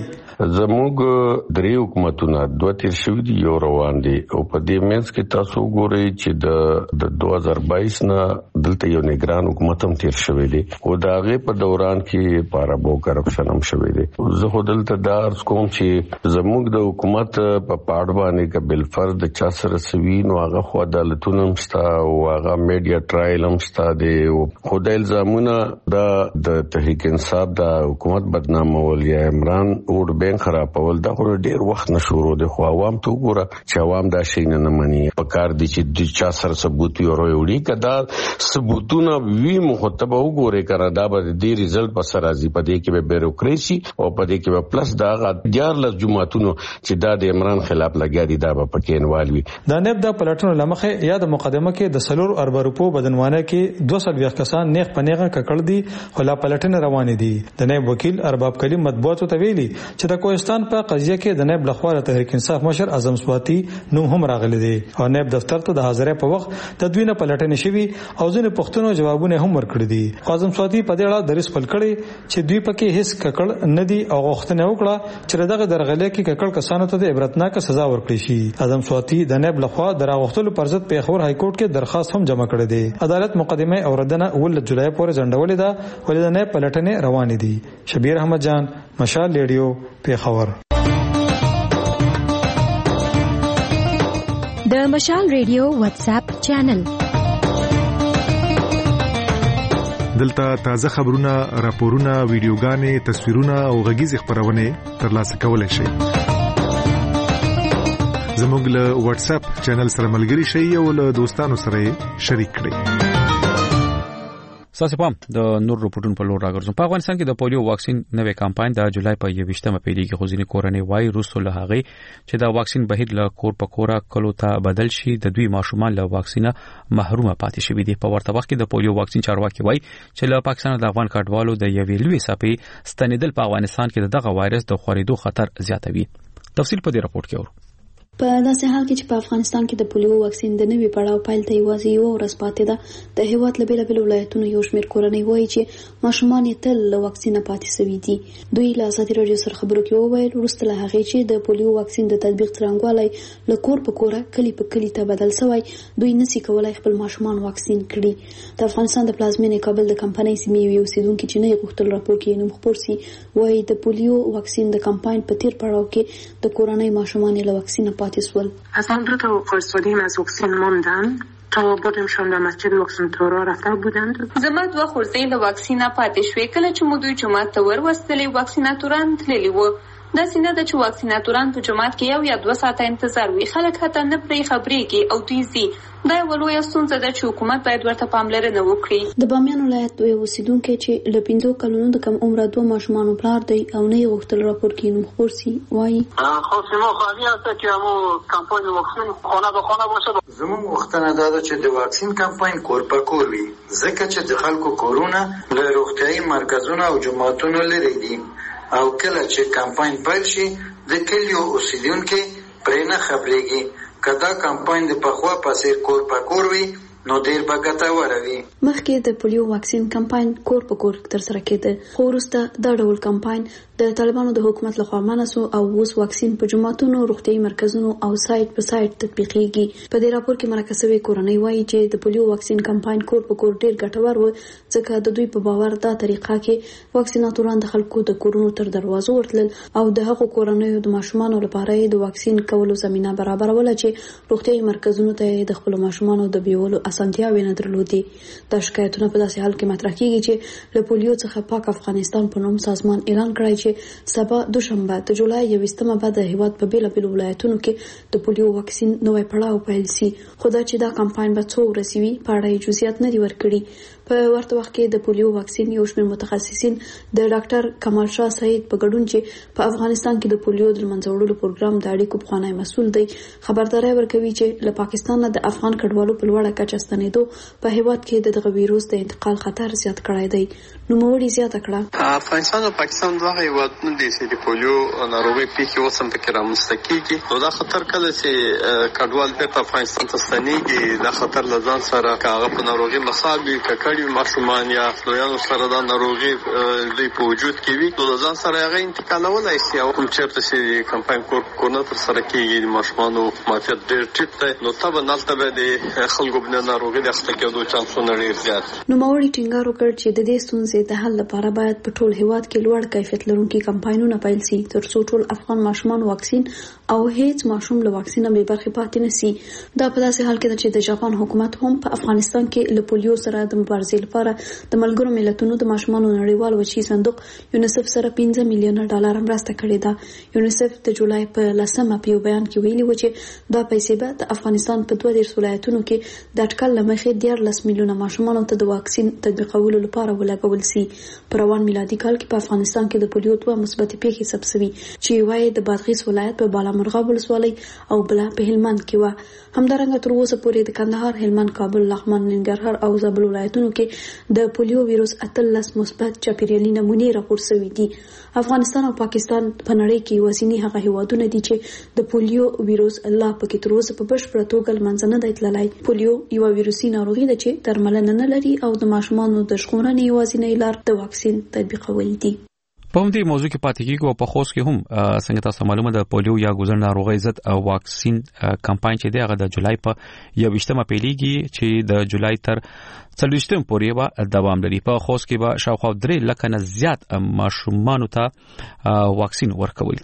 زموږ درې حکومتونه دوه تیر شوي دي یو روان دي او په دې منځ کې تاسو ګورئ چې د د دوه هزار بایس نه دلته یو نگران حکومت هم تیر شوی دی او د هغې په دوران کې پارابو کرپشن هم شوی دی. زه خو دلته دا عرض کوم چې زموږ د حکومت په پاړ باندې که بالفرض د چا سره سوي نو هغه خو عدالتونه هم شته او هغه میډیا ټرایل هم شته دی. خو د الزامونه د تحریک انصاف د حکومت بدنامول یا عمران اوډ بینک خرابول دا خو ډیر وخت نه شروع دی. خو عوام ته وګوره چې عوام دا شي نه مني. په کار دي چې د چا سره ثبوت وي وروړي کدا ثبوتونه وی مخاطب وګوره کړه دا به د ریزلټ په سر راځي. په دې کې به بیروکراسي او په دې کې به پلس دا غډیار لږ جماعتونو چې دا د عمران خلاف لګیا دي دا به پکې انوال وي. دا نب د پلټنو لمخه یا د مقدمه کې د سلور ارب روپو بدنوانه کې دوه سل کسان نیغ پنیغه ککړ دي خو لا پلټنه روانې دي. د نائب وکیل ارباب کلیم مطبوعاتو ته ویلي چې د کوهستان په قضیه کې د نائب لخوا د تحریک انصاف مشر اعظم سواتی نوم هم راغلی دی او نائب دفتر ته د حاضرۍ په وخت د دوی نه پلټنې شوي او ځینې پوښتنو جوابونه هم ورکړي دي. اعظم سواتی په دې اړه دریس خپل کړي چې دوی پکې هیڅ ککړ نه دي او غوښتنه وکړه چې دغه درغلې کې ککړ کسانو ته د عبرتناک سزا ورکړي شي. اعظم سواتی د نائب لخوا د راغښتلو پر ضد پیښور های کورټ کې درخواست هم جمع کړی دی. عدالت مقدمه اوردنه اول جولای پورې ځنډولې ده ولې د نائب پلټنې روانې دي. شبیر احمد جان، مشال ریډیو، پیښور. د مشال ریډیو واتس اپ چینل دلته تازه خبرونه، راپورونه، ویډیوګانې، تصویرونه او غږیز خبرونه ترلاسه کولای شئ. زموږ له واتس اپ چینل سره ملګري شئ او له دوستانو سره شریک کړئ. ساسي پام د نور رپورټونو په لور راګرځم. په افغانستان کې د پولیو واکسین نوې کمپاین د جولای په یوویشتمه پیلېږي. خو ځینې کورنۍ وایي وروسته له هغې چې د واکسین بهیر له کور په کوره کلو ته بدل شي د دوی ماشومان له واکسینه محرومه پاتې شوي دي. په ورته وخت کې د پولیو واکسین چارواکي وایي چې له پاکستان د افغان کډوالو د یوې لوی څپې ستنېدل په افغانستان کې دغه وایرس د خورېدو خطر زیاتوي. تفصیل په دې راپورټ کې اورو. په داسې حال کې چې په افغانستان کې د پولیو واکسین د نوي پړاو پیل ته یوازې یو ورځ پاتې ده، د هیواد له بېلابېلو ولایتونو یو شمېر کورنۍ وایي چې ماشومان یې تل له واکسینه پاتې سوي دي. دوی له ازادي راډیو سره خبرو کې وویل وروسته له هغې چې د پولیو واکسین د تطبیق څرنګوالی له کور په کوره کلي په کلي ته بدل سوی، دوی نسي کولای خپل ماشومان واکسین کړي. د افغانستان د پلازمېنې کابل د کمپنۍ سیمې یو اوسېدونکي چې نه یې غوښتل راپور کې نوم خپور سي وایي د پولیو واکسین د کمپاین په تیر پړاو کې د کورنۍ ماشومان یې له واکسینه پاتې سول. اصلا دو تا فرستادیم از واکسین ماندن تا بودمشان در مسجد واکسین تورا رفته بودند. زما دوه خورزۍ له واکسینه پاتې شوې. کله چې مو دوی جومات ته وروستلې واکسیناتوران تللي وو. داسې نه ده چې واکسیناتوران په جومات کې یو یا دوه ساعته انتظار وي، خلک حتی نه پرې خبرېږي او دوی ځي. دا یوه لویه ستونزه ده چې حکومت باید ورته پاملرنه وکړي. د بامیان ولایت یو اوسېدونکی چې له پنځو کلونو د کم عمره دوه ماشومانو پلار دی او نه یې غوښتل راپور کې نوم خپور سي وایي خواست ما خواهی هست که همو کمپاین واکسین خانه به خانه باشه. زمون غوښتنه دا ده چې د واکسین کمپاین کور په کور وي، ځکه چې د خلکو کورونه له روغتیایي مرکزونو او جوماتونو لرې دي او کله چې کمپاین پیل شي د کلیو اوسیدونکي پرې نه خبرېږي. که دا کمپاین د پخوا په څېر کور په کور وي نو ډېر به ګټوره وي. مخکې د پولیو واکسین کمپاین کور په کور ترسره کېده، خو وروسته دا ډول کمپاین د طالبانو د حکومت لخوا منع سو او اوس واکسین په جوماتونو، روغتیایي مرکزونو او سایت په سایت تطبیقېږي. په دې راپور کې مرکه شوې کورنۍ وایي چې د پولیو واکسین کمپاین کور په کور ډېر ګټور و، ځکه د دوی په باور دا طریقه کې واکسیناتوران د خلکو د کورونو تر دروازو ورتلل او د هغو کورنیو د ماشومانو لپاره د واکسین کولو زمینه برابروله چې روغتیایي مرکزونو ته د خپلو ماشومانو د بیولو اسانتیاوې نه درلودې. دا شکایتونه په داسې حال کې مطرح کېږي چې له پولیو څخه پاک افغانستان په نوم سازمان اعلان کړی چې سبا دوشنبه د جولای یوویشتمه به د هیواد په بېلابېلو ولایتونو کې د پولیو واکسین نوی پړاو پیل سي، خو دا چې دا کمپاین به څو ورځې وي په اړه یې جزئیات نه دي ورکړي. په ورته وخت کې د پولیو واکسین یو شمېر متخصصین د ډاکټر کمال شاه سعید په ګډون چې په افغانستان کې د پولیو د منځه وړلو پروګرام د اړیکو پخوانی مسؤل دی خبرداری ورکوي چې له پاکستان نه د افغان کډوالو په لوړه کچه ستنېدو په هیواد کې د دغه ویروس د انتقال خطر زیات کړی دی. نوموړي زیاته کړه افغانستان او پاکستان دغه هیوادونه دي چې د پولیو ناروغي پیښې اوس هم پکې رامنځته کېږي، نو دا خطر کله چې کډوال بیرته افغانستان ته ستنېږي دا خطر له ځان سره که هغه په ناروغي مصاب وي، که کړي ماشومان یا لویانو سره دا ناروغي دوی په وجود کې وي، نو د ځان سره هغه انتقالولی شي. او کوم چېرته چې کمپاین کور په کور نه ترسره کېږي د ماشومانو معافیت ډېر ټیټ دی، نو طبعا هلته به د خلکو په ناروغي د اخته کېدو چانسونه ډېر زیات دي. نوموړي ټینګار وکړ چې د دې ستونزې د حل لپاره باید په ټول هیواد کې لوړ کیفیت لرونکي کمپاینونه پیل سي تر څو ټول افغان ماشومان واکسین او هیڅ ماشوم له واکسینه بې برخې پاتې نه سي. دا په داسې حال کې ده چې د جاپان حکومت هم په افغانستان کې له پولیو سره د مبارزې لپاره د ملګرو ملتونو د ماشومانو نړیوال وچی صندوق یونیسف سره پنځه میلیونه ډالر مرسته کړې ده. یونیسف د جولای په لسمه په یو بیان کې ویلي و چې دا پیسې به د افغانستان په دوه دېرش ولایتونو کې د اټکل له مخې دیارلس میلیونه ماشومانو ته د واکسین تطبیقولو لپاره ولګول سي. په روان میلادي کال کې په افغانستان کې د پولیو دوه مثبتې پیښې ثبت شوي چې یوه یې د بادغیس ولایت په بالامرغاب ولسوالۍ او بله په هلمند کې وه. همدارنګه تر اوسه پورې د کندهار، هلمند، کابل، لغمان، ننګرهار او زابل ولایتونو کې د پولیو ویروس اتلس مثبت چاپیریالي نمونې راپور شوي دي. افغانستان او پاکستان په نړۍ کې یوازیني هغه هیوادونه دي چې د پولیو ویروس لا پکې تر اوسه په بشپړه توګه له منځه نه دی تللی. پولیو یوه ویروسي ناروغي ده چې درملنه نه لري او د ماشومانو د ژغورنې یوازینۍ لار د واکسین تطبیقول دي. په همدې موضوع کې پاتې کېږو او په خوست کې هم څنګه تاسو معلومه ده پولیو یا ګوزن ناروغۍ ضد واکسین کمپاین چې دی هغه د جولای په یوویشتمه پیلېږي چې د جولای تر څلوېښتم پورې به دوام لري. په خوست کې به شاوخوا درې لکه نه زیات ماشومانو ته واکسین ورکول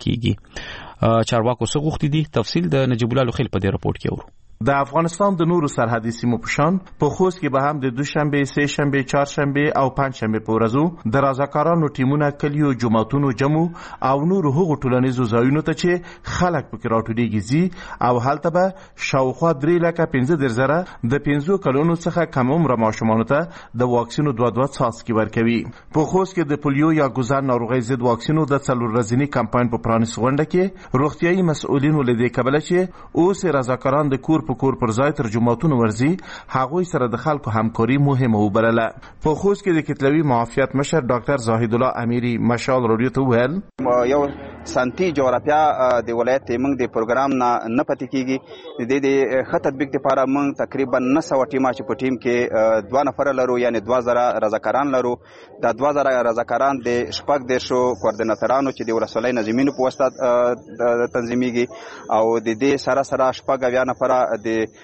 کېږي. چارواکو څه غوښتي دي؟ تفصیل د نجیب الله لخیل په دې رپورټ کې اورو. د افغانستان د نورو سرحدي سیمو په شان په خوست کې به هم د دوشنبه، سه شنبه، چهارشنبه او پنځ شنبه په ورځو د رضاکارانو ټیمونه کلیو، جماعتونو جمع او نور هغو ټولنیزو ځایونو ته چې خلک پکې راټولېږي ځي او هلته به شاوخوا درې لکه پنځه دېرش زره د پنځو کلونو څخه کم عمره ماشومانو ته د واکسینو دوه دوه څاڅکي ورکوي. په خوست کې د پولیو یا ګوزن ناروغۍ ضد واکسینو د څلور ورځني کمپاین په پرانیستې غونډه کې روغتیایي مسؤلینو له دې کبله چې اوس رضاکاران د کور په کور پر ځای تر جماعتونو ورځي هغوی سره د خلکو همکاري مهمه وبلله. په خوست کې د کتلوي معافیت مشر ډاکټر زاهد الله امیری مشال رادیو ته وویل یو سانتي جغرافیا د ولایت موږ د پروګرام نه نه پاتې کیږي د دې ښه تطبیق لپاره موږ تقریبا نه سوه ټیمه چې په ټیم کې دوه نفره لرو یعنی دوه زره رضاکاران لرو دا دوه زره رضاکاران د شپږ دېرشو کوارډیناترانو چې د ولسوالۍ نظمینو په واسطه تنظیمیږي او د دې سره سره شپږ اویا نفره د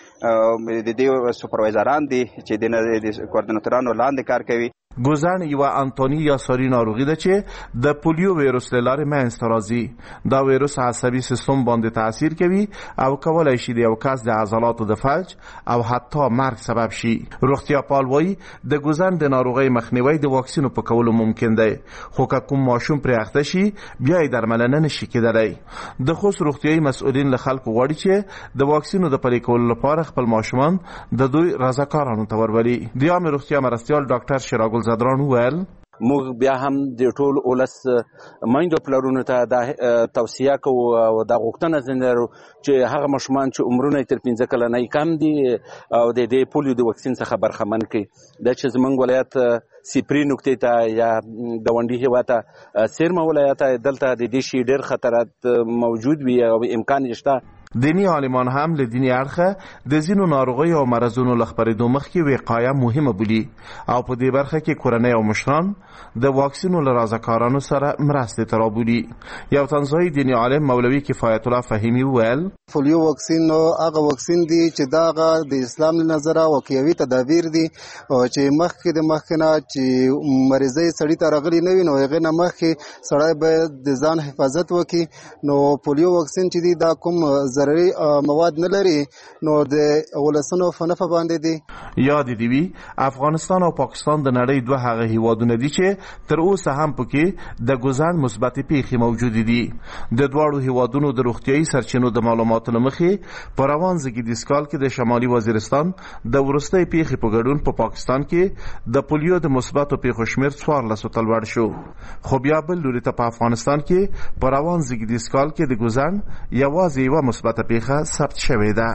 د دې سوپروایزران دي چې د کوارډیناترانو لاندې کار کوي. ګوزن یوه انتوني یا ساري ناروغي ده چې د پولیو ویروس له لارې منځته راځي. دا ویروس عصبي سیستم باندې تاثیر کوي او کولی شي د یو کس د عضلاتو د فلج او حتی مرګ سبب شي. روغتیا پال وایي د ګوزن د ناروغۍ مخنیوی د واکسینو په کولو ممکن دی، خو که کوم ماشوم پرې اخته شي بیا یې درملنه نشي کېدلی. د خوست روغتیایي مسؤلین له خلکو غواړي چې د واکسینو د پلي کولو لپاره خپل ماشومان د دوی رضاکارانو ته ورولي. د عامې روغتیا مرستیال ډاکټر شیراګل زدران وویل موږ بیا هم د ټول ولس میندو پلرونو ته دا توصیه کوو او دا غوښتنه لرو چې هغه ماشومان چې عمرونه تر پنځه کلنۍ کم دي او د دې پولیو د واکسین څخه برخمن کړي. دا چې زموږ ولایت سیپری نقطې ته یا ګاونډي هېواد ته سیرمه ولایت دلته د دې شي ډېر خطرات موجود وي او امکان شته. دینی عالمان هم له دینی اړخه د ځینو ناروغیو او مرضونو له خپرېدو مخکې وقایه مهمه بولي او په دې برخه کې کورنۍ او مشران د واکسینو له رضاکارانو سره مرستې ته رابولي. یو تنزانیایي دینی عالم مولوي کفایت الله فهیمي وویل پولیو واکسین هغه واکسین دی چې دا د اسلام له نظره واقعي تدابیر دي چې مخکې د مخکې نه چې مریضۍ سړي ته راغلي نه وي نو هغې نه مخکې سړی باید د ځان حفاظت وکړي. نو پولیو واکسین چې دی دا کوم ضرري مواد نه لري نو د ولسونو په نفع باندې دی. یاد دې وي افغانستان او پاکستان د نړۍ دوه هغه هیوادونه دي چې تر اوسه هم پکې د ګوزن مثبتې پیښې موجودې دي. د دواړو هیوادونو د روغتیایي سرچینو د معلوماتو له مخې په روان زېږدیز کال کې د شمالي وزیرستان د وروستۍ پیښې په ګډون په پاکستان کې د پولیو د مثبتو پیښو شمېر څوارلسو ته لوړ شو. خو بیا بل لوري ته په افغانستان کې په روان زېږدیز کال کې د ګوزن یوازې یوه مثبته پیښه ثبت شوې ده.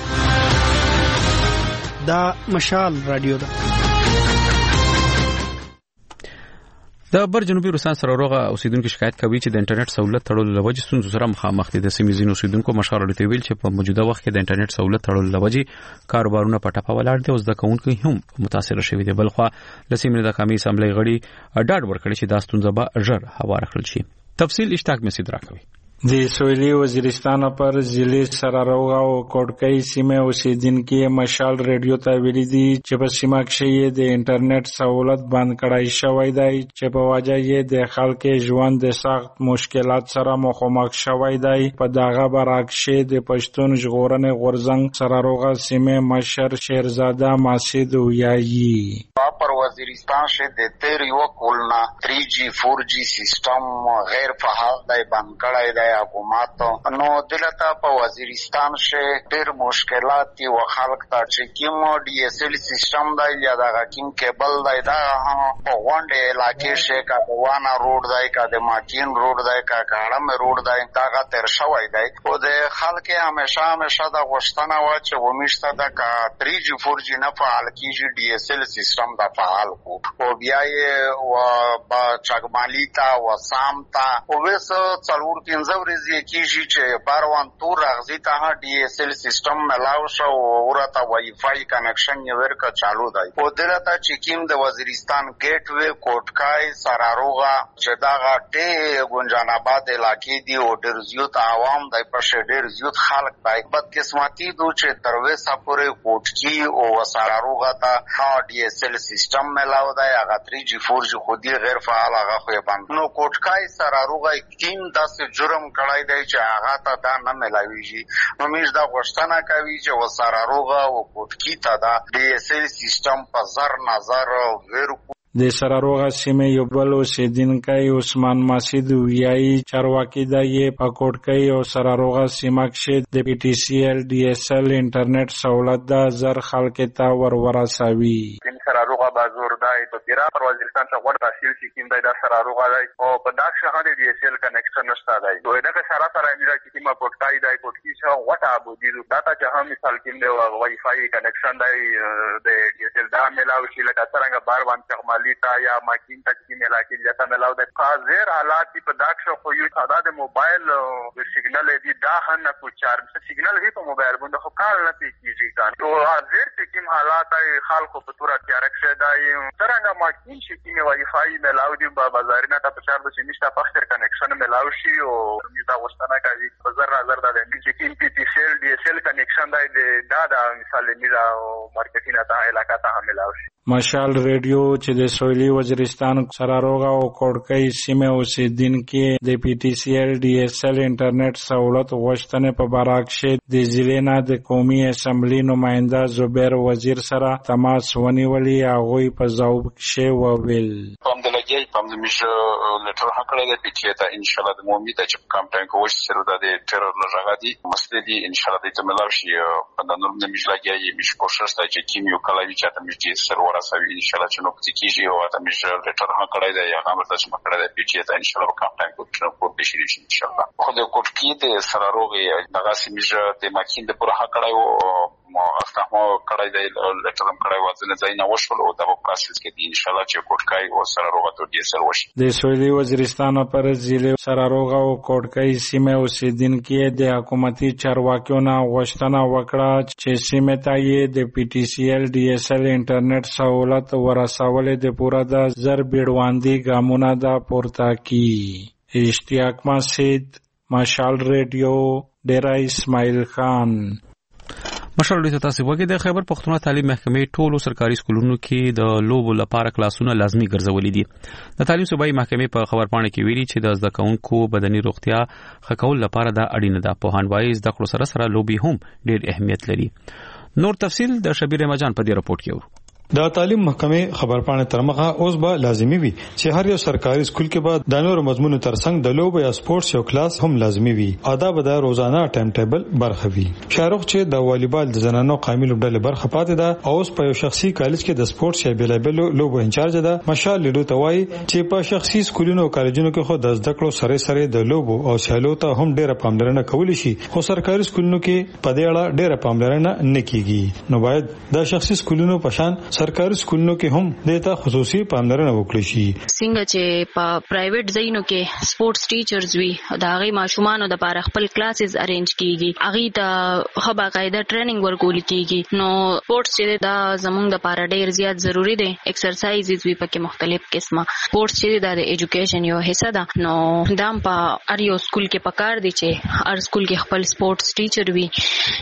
دا مشال رادیو ده. د بر جنوبي روسان سره روغه اوسیدونکو شکایت کوي چې د انټرنیټ سہولت تړلو لوجې ستونزو سره مخامخ دي. د سیمې ځینو اوسیدونکو مشاورې ته ویل چې په موجوده وخت کې د انټرنیټ سہولت تړلو لوجې کاروبارونه په ټاپه ولاړ دي او زده کوونکي هم متاثر شوي دي. بلخوا د سیمې د قومي اسمبلی غړي ډاډ ورکړي چې دا ستونزه به ژر هواره کړل شي. تفصیل اشتاق مسعود راکوي. د سویلي وزیرستان پر ضلع سراروغه او کوټکۍ سیمه اوسیدونکو مشال ریډیو ته ویلي دي چې په سیمه کې د انټرنیټ سہولت بند کړای شوی دی چې په وجه یې د خلکو ژوند د سخت مشکلات سره مخامخ شوی دی. په دغه برعکس د پښتون ژغورنې غورځنګ سراروغه سیمه مشر شیرزاده مسعود ویایي پر وزیرستان شه د تیر یو کولنا تھری جی فور جی سیستم غیر فعال دی بند کړای دی حکومت نو دلته په وزیرستان شه ډېر مشکلات دي او خلک ته چې کوم ډي اس ال سیستم دی یا د کوم کیبل دی دا په غونډه علاقې شه کا دوانه روډ دی کا د ماکین روډ دی کا کاړم روډ دی دا تر شوی دی او د خلک همیشه همیشه د غوښتنه و چې ومشته د کا تھری جی فور جی نه فعال کیږي ډي اس ال سیستم دا فعال کو او بیا یې و با چګمالی تا و سام تا او وس څلور پنځه ورځې کیږي چې باروان تور راغزي ته ډي اس ال سیستم ملاو شو او ورته وای فای کنکشن یې ورکا چالو دی او دلته چې کیم د وزیرستان ګیټ وې کوټکای سراروغه چې دا غټه ګونجان آباد علاقې دی او ډېر زیات عوام دی په ډېر زیات خلک دی بد قسمتي دو چې دروي سپورې کوټکی او سراروغه ته ډي اس ال سیستم ملاو دی هغه تھری جی فور جی خودي غیر فعال هغه خو بند نو کوټکای سراروغه کیم داسې جرم کړای دی چې هغه ته دا نه ملاويږي نو موږ دا غوښتنه کوي چې وسراروغه او کوټکی ته دا ډي اس ال سیستم په زر نظر ورکو. د سراروغه سیمه یو بل اوسیدونکی عثمان مسعود ویایي چارواکي د یې په کوټکۍ او سراروغه سیمه کې د پی ټي سی ال ډي اس ال انټرنیټ سہولت د زر خلک ته ور ورسوي. سراروغه سراروغه بازور دای په پیرا پر وزیرستان څخه ور تحصیل سکیم دای د سراروغه دای او په داک شهر دی اس ال کنیکشن نشته دای دوی دغه سره سره میرا چې ما پټکای دای پټکی څو وټا ابو دي داتا چې هم مثال کې دی وای فای کنیکشن دای د ډي اس ال دا ملاو شي لکه څنګه بار باندې استعمالي تا یا ماکین تک کې ملا کې لته ملاو د خاصر حالات په داک شو خو یو تعداد موبایل سیګنل دی دا هن کو چارج سیګنل هی په موبایل باندې خو کار نه کیږي کان تو حاضر چې کوم حالات خلکو په تور تیارک شه دای څنګه ماکین شي کې وای فای ملاو دی په بازارینه ته په چار بچی نشته پخته کنیکشن ملاو شي او دا وستانه کوي په زر نظر دا د چې پی ټی سی ال ډي اس ال کنیکشن دای دا دا مثال میرا مارکیټینګ ته علاقه ته ملاو شي مشال ریډیو چې د سویلي وزیرستان سراروغه او کوټکۍ سیمه اوسیدونکو د پی ټی سی ال ډي اس ال انټرنیټ سہولت غوښتنې په براکشه د ضلع د قومي اسمبلی نماینده زبیر وزیر سره تماس ونیولي هغه په ځواب کې وویل پام د لګي پام د میشه لټر هکړه د پی ټی ته ان شاء الله د مومي ته چې کمپاین کوي سره د ټرور لږه دي مسله دي ان شاء الله د تملار شي په د نورم د میشه لګي میشه کوشش ته چې کیمیو کلاوی چې ته میشه سره ورسوي ان شاء الله چې نو پتی کیږي او ته میشه لټر هکړه د یا هم تاسو مکړه د پی ټی ته ان شاء الله کمپاین کوي په بشری شي ان شاء الله خو د کوټکی د سراروغه دغه سیمه د ماکین د پوره هکړه او ما افتحمو کړای دی لټرم کړای وځنه ځای نه وشول او دا په پروسس کې دی ان شاء الله چې کوټکای او سراروغه ته ډیر سر وشي د سویلي وزیرستان پر ضلع سراروغه او کوټکای سیمه اوسیدونکو د حکومتي چارواکیو نه غوښتنه وکړه چې سیمه ته یې د پی ټی سی ال ډي اس ال انټرنیټ سہولت ورسولې د پورا د زر بیړواندي ګامونه دا پورته کی اشتیاق مسجد مشال ریډیو ډیرا اسماعیل خان مشال ډیټا تاسو وګورئ د خیبر پښتونخوا تعلیم محکمې ټولو سرکاري سکولونو کې د لوبو لپاره کلاسونه لازمي ګرځولې دي د تعلیم صوبایي محکمې په خبرپاڼه کې ویلي چې د زده کوونکو بدني روغتیا ښه کول لپاره دا اړینه ده په هان وایي زده کړو سره سره لوبي هم ډېر اهمیت لري نور تفصیل د شبیر مجان په دې رپورت کې ورو د تعلیم محکمې خبرپاڼه ترمخه اوس به لازمي وي چې هر یو سرکاري سکول کې به د نورو مضمونو ترڅنګ د لوب یا سپورتس یو کلاس هم لازمي وي ادا به د روزانه ټایم ټیبل برخه وي شاروخ چې د والیبال د زنانو قامل ډلې برخه پاتې ده اوس په یو شخصي کالج کې د سپورتس یا بیلابل لوب انچارج ده مشال لیدو توای چې په شخصي سکولونو او کالجونو کې خو د زده کړو سره سره د لوب او سیالو ته هم ډیره پاملرنه کول شي خو سرکاري سکولونو کې په دې اړه ډیره پاملرنه نه کیږي نو باید د شخصي سکولونو په شان سرکاري سکولونو کې هم دیتا خصوصي پاملرنه وکړي شي څنګه چې په پرایویټ ځایونو کې سپورتس ټیچرز وي دا غي ماشومان د لپاره خپل کلاسز ارینج کیږي اغه ته خبره قاعده ټریننګ ورکول کیږي نو سپورتس چې دا زموږ د لپاره ډیر زیات ضروری دي ایکسرسایزز وي پکې مختلف قسمه سپورتس چې د ایجوکیشن یو حصہ ده نو دام په ار یو سکول کې پکار دي چې هر سکول کې خپل سپورتس ټیچر وي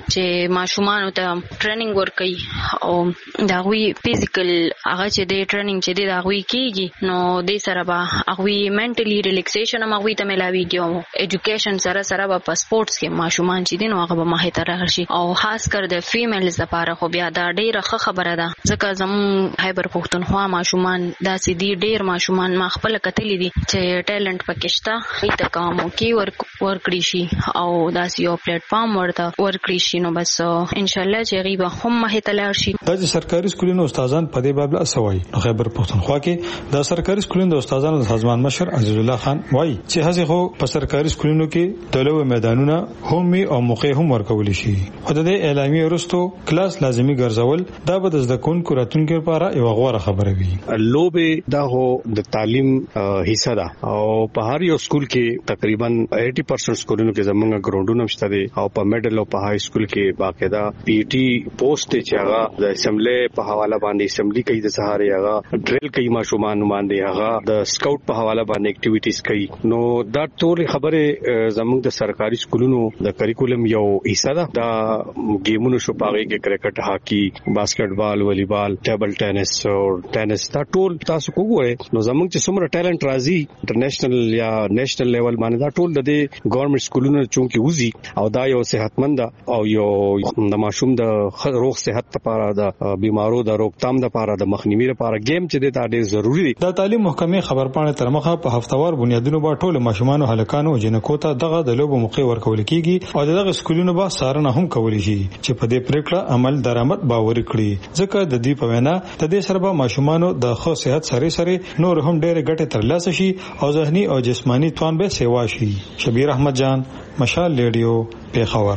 چې ماشومان ته ټریننګ ورکړي او دا غوي فزیکل هغه چې د ټریننګ چې د هغه کیږي نو د سره به هغه منټلی ریلیکسیشن هم هغه ته ملاويږي او ایجوکیشن سره سره په سپورتس کې ماشومان چې دین هغه به ماهر تر راشي او خاص کر د فیمیلز لپاره خو بیا دا ډیره ښه خبره ده ځکه زمون خیبر پښتونخوا ماشومان دا سي دي ډیر ماشومان ما خپل کتلې دي چې ټیلنټ پکښتا ایت کومو کې ورک ورکړي شي او دا سي یو پلیټ فارم ورته ورکړي شي نو بس ان شاء الله چې غیبه هم ماهر تلل شي د سرکاري سکولونو استادان په دې باب لا سوای خیبر پښتونخوا کې د سرکاري سکولونو د استادانو سازمان مشر عزیز الله خان وایي چې هڅه خو په سرکاري سکولونو کې د لوب میدانونه هم او موقع هم ورکول شي خو د اعلامیه وروسته کلاس لازمي ګرځول دا به د زده کوونکو راتلونکو لپاره یو غوړه خبره وي لوب دا هو د تعلیم حصہ ده او په هر یو سکول کې تقریبا اسی پرسنټ سکولونو کې زمونږ ګراوندونه شته دي او په میډل او په های سکول کې باقاعده پی ټي پوسټ چې هغه د اسمبلی په حواله باندې اسمبلی کوي د سهار هغه ډریل کوي ماشومان باندې هغه د سکاوټ په حواله باندې اکټیویټیز کوي نو دا ټول خبره زموږ د سرکاري سکولونو د کریکولم یو حصہ ده دا گیمونو شو پاغي کې کرکټ هاکی باسکټ بال والیبال ټیبل ټینس او ټینس دا ټول تاسو کوی نو زموږ چې څومره ټیلنٹ راځي انټرنیشنل یا نېشنل لیول باندې دا ټول د ګورنمنت سکولونو چونکی وزي او دا یو صحتمند او یو د ماشوم د روغ صحت لپاره د بیمارو د روغ روکتام د لپاره د مخنیوي لپاره گیم چې د ډېر ضروری دی. د تعلیم محکمې خبرپاڼه تر مخه په هفتوار بنیادونو به ټول ماشومان او هلکانو او جنکو ته دغه د لوبو موقع ورکول کیږي او دغه سکولونو به څارنه هم کولی شي چې په دې پریکړه عمل درآمد باور کړي. ځکه د دې په وینا د دې سره به ماشومانو د ښه صحت سره سره نور هم ډېر ګټه ترلاسه شي او ذهني او جسمانی توان به سیوا شي. شبیر احمد جان، مشال ریډیو، پیښور.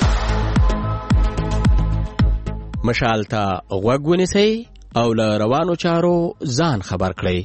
مشال ته غوږ ونیسئ او له روانو چارو ځان خبر کړئ.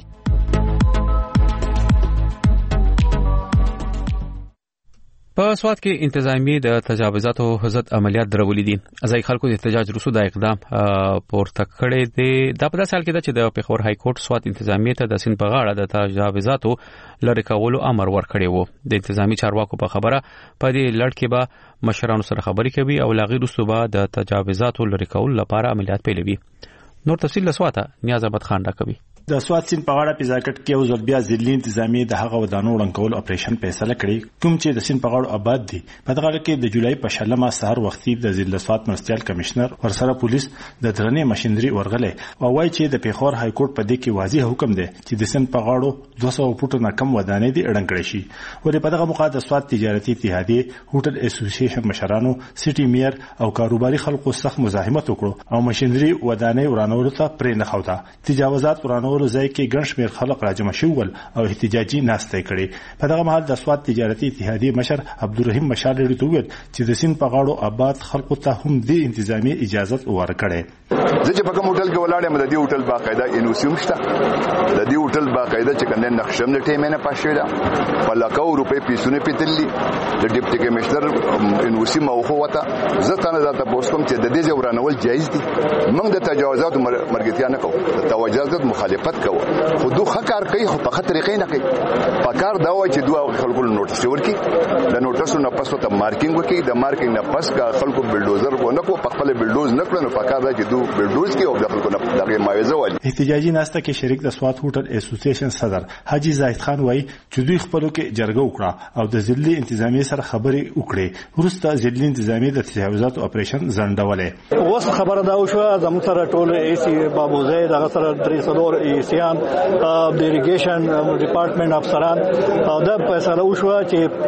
په سوات کې انتظامی د تجاوزاتو ضد عملیات درولې دي. ځای خلکو د احتجاج وروسته د اقدام پورته کړی دی. دا په داسې حال کې ده چې د پیښور های کورټ سوات انتظامی ته د سیند په غاړه د تجاوزاتو لرې کولو امر ورکړی وو. د انتظامی چارواکو په خبره په دې لړ کې به مشرانو سره خبرې کوي او لاغي وروسته به د تجاوزاتو لرې کولو لپاره عملیات پیلوي. نور تفصیل له سواته نیاز احمد خان راکوي. د سوات سیند په غاړه په ځاکټ کې یو ځل بیا ځلې انتظامی د هغه ودانو وړاندول اپریشن فیصله کړی کوم چې د سیند په غاړه آباد دي. په دغه کې د جولای په شلمه سحر وختي د ضلع سوات مرستيال کمشنر ورسره پولیس د درنې ماشينري ورغله او وایي چې د پیښور های کورټ په دې کې واضح حکم دی چې د سیند په غاړو دوه سوه فوټه نه کم ودانې دي اړنګ کړي شي. ولې په دغه موقع د سوات تجارتي اتحادیه هوټل اسوسییشن مشرانو سټي میر او کاروباري خلکو سخت مزاحمت وکړو او ماشينري ودانې ورانولو ته پرې نه خوده. تجاوزات ورانولو ځای کې ګڼ شمېر خلک راجمع شول او احتجاجي ناستې کړې. په دغه مهال د سوات تجارتي اتحادیه مشر عبدالرحیم مشال ریډیو ویل چې د سیند په غاړو آباد خلکو ته هم د انتظامی اجازه ورکړې. زه چې په کوم هوټل کې ولاړم د دې هوټل باقاعده انوسیوم شته. د دې هوټل باقاعده چې کنه نقشم د ټیمه نه پښې ده په لکو روپې پیسونه پیتللی د ډیپټي کمشنر انوسیوم او خو وته زه ته نه ذاته پوسټوم چې د دې ورانول جایز دي. موږ د تجاوزات مرګتیا نه کوو، د تجاوزات مخالفت کوو، خو دوه خکار کوي خو په خطر کې نه کوي. په کار دا وایي چې دوه خلکو نوټس ورکړي، د نوټسو نه پس ته مارکینګ وکړي، د مارکینګ نه پس کا خلکو بلډوزر کو نه کو په خپل بلډوز نه کړنو په کار دا چې دوه بلډوز کې او د خلکو نه دغه مایزه ولي. احتجاجي ناسته کې شریک د سوات هوټل اسوسییشن صدر حاجی زاهد خان وایي چې دوی خپلو کې جرګه وکړه او د ضلعي انتظامی سره خبرې وکړې. وروسته ضلعي انتظامی د تجاوزات اپریشن ځنډولې. اوس خبره دا وشوه زموږ سره ټول ایسی بابو زید هغه سره درې څلور ایسیان د ایریګیشن ډپارټمنټ افسران او دا فیصله وشوه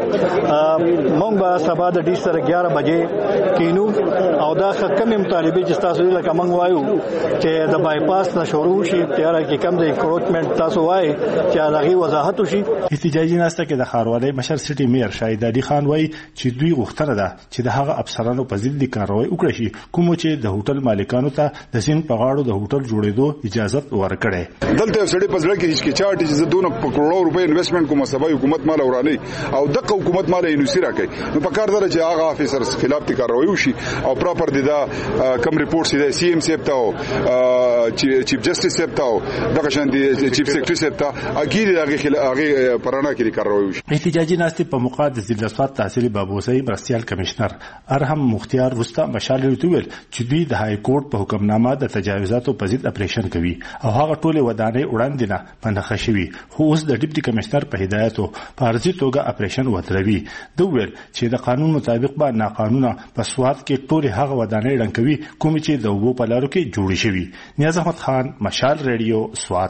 چې موږ به سبا د ډیش سره ګیاره بجې کینو او دا کمې مطالبې چې تاسو لکه موږ وایو چې د بایپاس نه شروع شي تیاره کې کم د انکروچمنٹ تاسو وایي چې هغه وضاحت وشي. احتجاجي ناسته کې د ښاروالۍ مشر سټي میر شاهد علي خان وایي چې دوی غوښتنه ده چې د هغه افسرانو په ضد کاروایی وکړي شي کوم چې د هوټل مالکانو ته د سیند په غاړو د هوټل جوړېدو اجازه ورکړي. دلته سړي په ځړ کې هیڅ کې چاټ چې زدونه په کروڑو روپے انویسټمنټ کوم سبا حکومت مال اوراني او دغه حکومت مال انوسی راکړي نو په کار دره چې هغه افیسر خلاف کاروایی وشي او پراپر دي دا کم ریپورت سي سی ام سیب ته چیف جسټس سیب ته دغه شان دي چیف سیکریټری سیب ته اګیری هغه هغه پرانا کې کاروایی وشي. احتجاجي ناستې په موقع د ضلع سوات تحصیلي بابوسي مرستيال کمشنر ارهم مختار رستا مشال ریټویل چې دوی د های کورټ په حکمنامه د تجاوزاتو په ضد اپریشن کوي او هغه ټول ودانې وړاندې نه پنځه شوي خو اوس د ډیپټي کمشنر په هدایتو په ارزي توګه اپریشن وتروي. دوی ویل چې د قانون مطابق به ناقانونه په سوات کې ټول هغه ودانې ډنکوي کوم چې د وبو په لارو کې جوړې شوي. نیاز احمد خان، مشال ریډیو، سوات.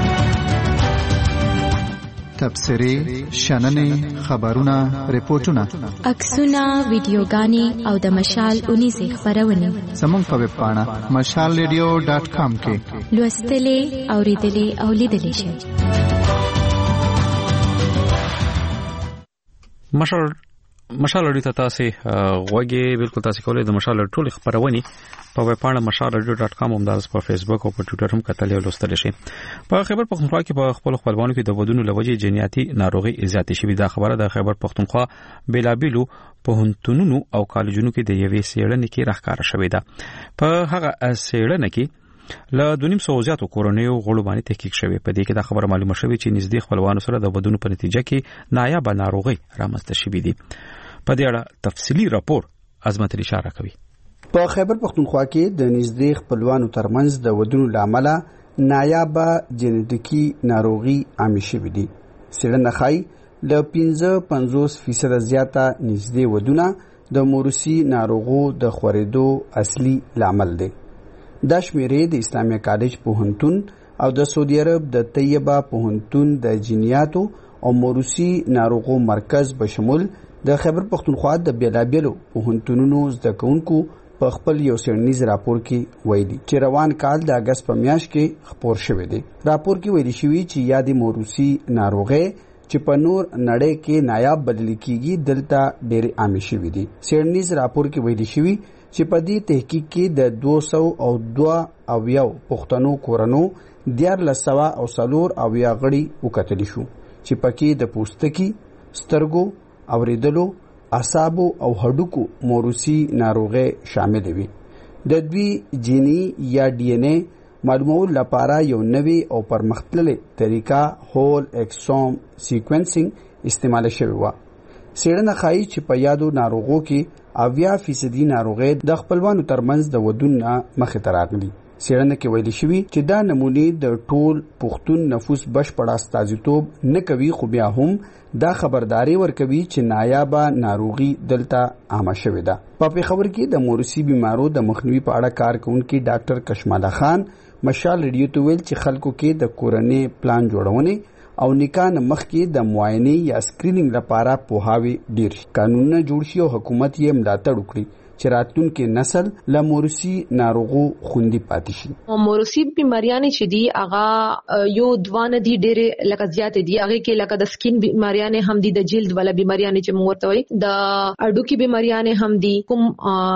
تبصرې، شننې، خبرونه، ریپورتونه، عکسونه، ویډیوګانې او د مشال اونیزې خبرونه زموږ په ویب پاڼه مشال ریډیو ډاټ کام کې لوستلې، اوریدلې او لیدلې شئ. مشال مشال اړیته تاسو غوږی بالکل تاسو کولای د مشال ټول خبرونه په ویب پاڼه مشال ریډیو ډاټ کام همدارس په فیسبوک او په ټوئیټر هم کتلې او لوستل شي. په خیبر پختونخوا کې په خپل خپلوانو کې د ودونو لوجې جنیاتي ناروغي زیاتې شوې. دا خبره د خیبر پختونخوا بیلابیلو په هنتونونو او کالجونو کې د یوې سیړنې کې راښکاره شوې ده. په هغه سیړنې کې له دونیم سو زیاتو کورونیو غړو باندې تحقیق شوی. په دې کې دا خبره معلومه شوې چې نږدې خپلوانو سره د ودونو په نتیجه کې نایاب ناروغي رامنځته شوې دي. په دې اړه تفصیلی راپور عظمت علی اشاره کوي. په خیبر پختونخوا کې د نږدې خپلوانو ترمنځ د ودونو لامل نایاب جنټیکي ناروغي عام شوې دي. څېړنه ښایي له پنځه پنځوس فیصد زیاته نږدې ودونه د موروثي ناروغو د خورېدو اصلي لامل دی. دا شمیرې د اسلامي کالج پوهنتون او د سعودي عرب د طیبه پوهنتون د جنیاتو او موروثي ناروغو مرکز بشمول د خیبر پختونخوا د بیلابیلو پوهنتونونو زده کوونکو په خپل یو څېړنیز راپور کې ویلي چې روان کال د اگست په میاشت کې خپور شوی دی. راپور کې ویلي شوی چې یادې موروثي ناروغۍ چې په نور نړۍ کې نایاب بلل کېږي دلته ډېرې عامې شوي دي. څېړنیز راپور کې ویلي شوی چې په دې تحقیق کې د دوه سوه او دوه اویاو پښتنو کورنو دیارلس سوه او څلور اویا غړي وکتلی شو چې پکې د پوستکي، سترګو، اوریدلو، اعصابو او هډوکو موروثي ناروغۍ شامل وي. د دوی جیني یا ډي ان اے معلومولو لپاره یو نوی او پرمختللې طریقه هول اکسوم سیکوینسینګ استعمال شوې وه. څېړنه ښایي چې په یادو ناروغو کې اویا فیصدي ناروغۍ د خپلوانو ترمنځ د ودون نه مخې ته راغلي. څېړنه کې ویلي شوي چې دا نمونې د ټول پښتون نفوس بشپړ استازیتوب نه کوي، خو بیا هم دا خبرداري ورکوي چې نایابه ناروغي دلته عامه شوې ده. په پېښور کې د موروثي بیمارو د مخنیوي په اړه کار کوونکي ډاکټر کشماله خان مشال ریډیو ته ویل چې خلکو کې د کورنۍ پلان جوړونې او نکاح نه مخکې د معاینې یا سکرینینګ لپاره پوهاوی ډیر شي، قانونونه جوړ شي او حکومت یې ملاتړ وکړي چې راتلونکي نسل له موروثي ناروغو خوندي پاتې شي. موروثي بیماریاں چې دي هغه یو دوانه دي ډېر لکه زیات دي، هغه کې لکه د سکین بیماریاں هم دي، د جلد والا بیماریاں چې موږ ورته وایي، د اډوکی بیماریاں هم دي، کوم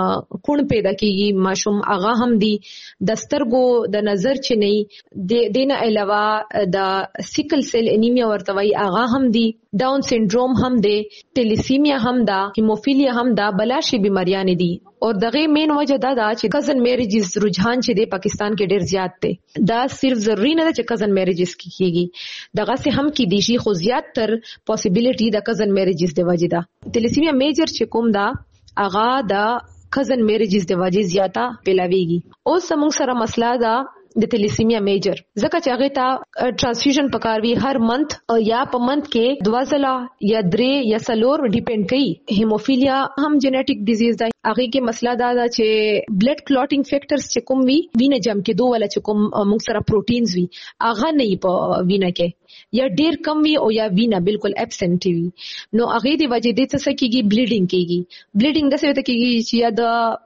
کون پیدا کیږي ماشوم هغه هم دي، د سترګو د نظر چې نه دینه علاوه د سیکل سیل انیمیا ورته وایي هغه هم دي، ډاون سنډروم هم دی، ټیلیسیمیا هم دا، هیموفیلیا هم دا، بلاشي بیماریاں دي. اور دغه مین وجه دا دا چې کزن میریجز رجحان چې د پاکستان کې ډیر زیات دی. دا صرف ضروری نه ده چې کزن میریجز کیږي، دغه سه هم کې دي شي، خو زیات تر پوسیبিলিټي د کزن میریجز دی وجه دا. ټیلیسیمیا میجر چې کوم دا اغا دا کزن میریجز دی وجه زیاته پیلاویږي. اوس موږ سره مسله دا د ټیلیسیمیا میجر ځکه چې هغه ته ټرانسفیوژن پکاروي هر منث یا په منث کې دوه ځله یا درې یا څلور ډیپند کوي. هیموفیلیا هم جنیټیک ډیزیز دی، هغه کې مسله دا ده چې بلډ کلوټینګ فیکټرز چې کوم وي وینه جم کې دوه ولا چې کوم موږ سره پروتینز وي هغه نه په وینه کې یا ډیر کم وي او یا وینه بالکل ابسنټ وي، نو هغه دی وجه د څه کېږي بلیډینګ کېږي. بلیډینګ د څه ته کېږي چې یا د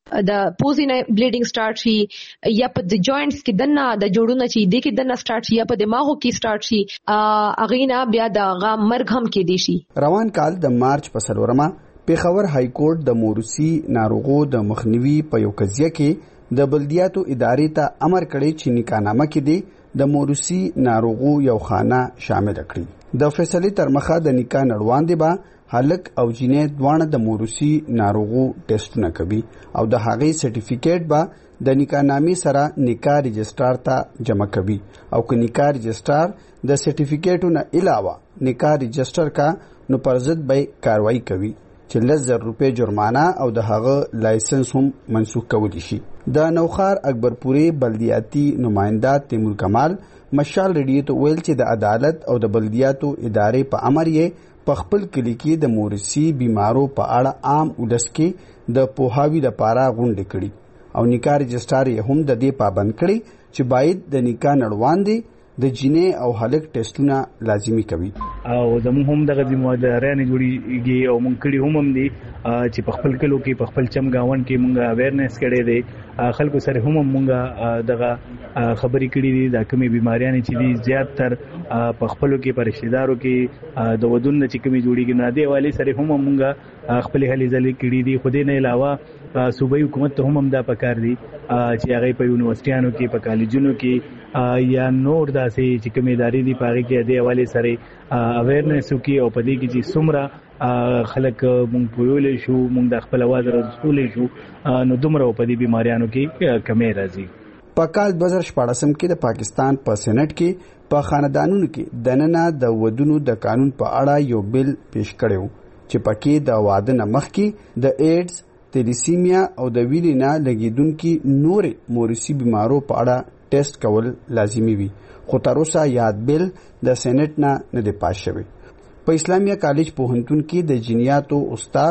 د پوزینه بلیډینګ سٹارټ شي یا په د جوائنټس کې دنه د جوړونه چې د کې دنه سٹارټ شي یا په دماغو کې سٹارټ شي، اغینا بیا د غ مرګ هم کې دي شي. روان کال د مارچ په څلورمه پېښور های کورټ د موروثي ناروغو د مخنیوي په یو قضیه کې د بلدیاتو ادارې ته امر کړی چې نکاحنامه کې دي د موروثي ناروغو یو خانه شامل کړي. د فیصلې تر مخه د نکاح نړوان دی به هلک او جنې دوانه د موروثي ناروغو ټیسټونه کوي او د هغې سرټیفیکیټ به د نکاح نامې سره نکاح رجسټر ته جمع کوي او که نکاح رجسټر د سرټیفیکیټو نه علاوه نکاح رجسټر کا نو پر ضد به کاروایی کوي چې لس زره روپۍ جرمانه او د هغه لایسنس هم منسوخ کولی شي. د نوخار اکبرپوري بلدیاتي نماینده تیمور کمال مشال ریډیو ته ویل چې د عدالت او د بلدیاتو ادارې په امر یې په خپل کلی کې د موروثي بیمارو په اړه عام ولس کې د پوهاوي لپاره غونډې کړي او نکاح رجسټر یې هم د دې پابند کړي چې باید د نکاح نړوان دي د جینې او هلک ټیسټونه لازمي کوي. او زموږ هم دغه ذمہوارانه جوړیږي او مونږ کړي هم هم دي چې په خپل کلو کې په خپل چم گاون کې مونږه اویرنس کړي دي، خلکو سره هم مونږه دغه خبرې کړي دي د کومې بیماریاں چې دي زیات تر په خپلو کې پر رشتہ دارو کې د ودون چې کومې جوړیږي نه دی والی سره هم مونږه خپل هلي ځلې کړي دي. خو دې نه علاوه صوبایي حکومت ته هم دا پکار دي چې هغه په یونیورسيټیانو کې په کالجونو کې یا نور داسې چې کومې ادارې دي پاره کې د حواله سره اویرنس وکي او په دې کې چې څومره خلک مونږ پوهولې شو مونږ د خپل आवाज رسولې شو نو دومره په دې بیماریانو کې کمی راځي. په کال دوه زره شپاړسم کې د پاکستان په سېنات کې په خاندانونو کې دننه د ودونو د قانون په اړه یو بل پیش کړو چې پکې د واده نه مخکې د ایډز، تیلیسیمیا او د وینې نه لګیدونکي نورې موروثي بیمارو په اړه ټیسټ کول لازمي وي، خو تر اوسه یاد بل د سېنات نه نه دی پاس شوی. په اسلامیه کالج پوهنتون کې د جنیاتو استاد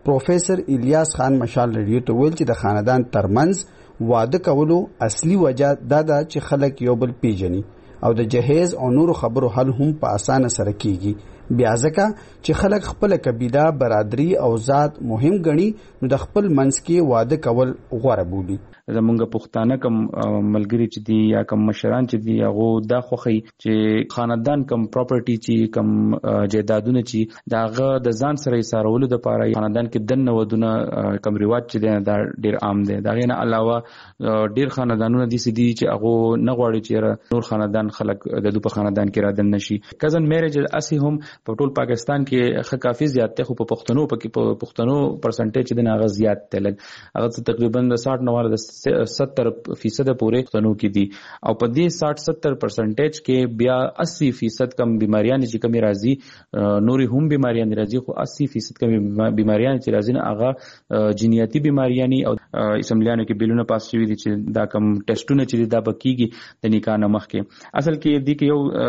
پروفیسور الیاس خان مشال ریډیو ته ویل چې د خاندان ترمنځ واده کولو اصلي وجه دا ده چې خلک یو بل پیژني او د جهیز او نورو خبرو حل هم په اسانه سره کیږي. بیا ځکه چې خلک خپل قبیله برادری او ذات مهم ګڼي نو د خپل منځ کې واده کول غوره بولي. زمونږ پښتانه کم ملګری چې دی یا کم مشران چې دی هغه دا خوخي چې خاندان کم پراپرټي چې کم جیدادونه چې داغه د ځان سره سارولو د پاره خاندان کې دنه ودونه کم ریواج چې دی دا ډیر عام دی. دا غینه علاوه ډیر خاندانونه دي چې دی چې هغه نه غواړي چې نور خاندان خلک د دوی په خاندان کې را دن نشي. کزن میریج اسی هم په ټول پاکستان کې خه کافي زیات ته خو په پښتنو په کې په پښتنو پرسنټیج د ناغه زیات ته لګ هغه تقریبا ساठ نواله ستر فیصد پورے پښتنو کې دي او په دې ساठ ستر پرسنټیج کې بیا اسی فیصد کم بیماریاں چې کمی راځي نوري هم بیماریاں راځي خو اسی فیصد کم بیماریاں چې راځي نه هغه جنیاتي بیماریاں او اسمبلیانو کې بیلونه پاس شوی دي چې دا کم ټیسټونه چې دا بکیږي د نکاح نه مخکې اصل کې دي کې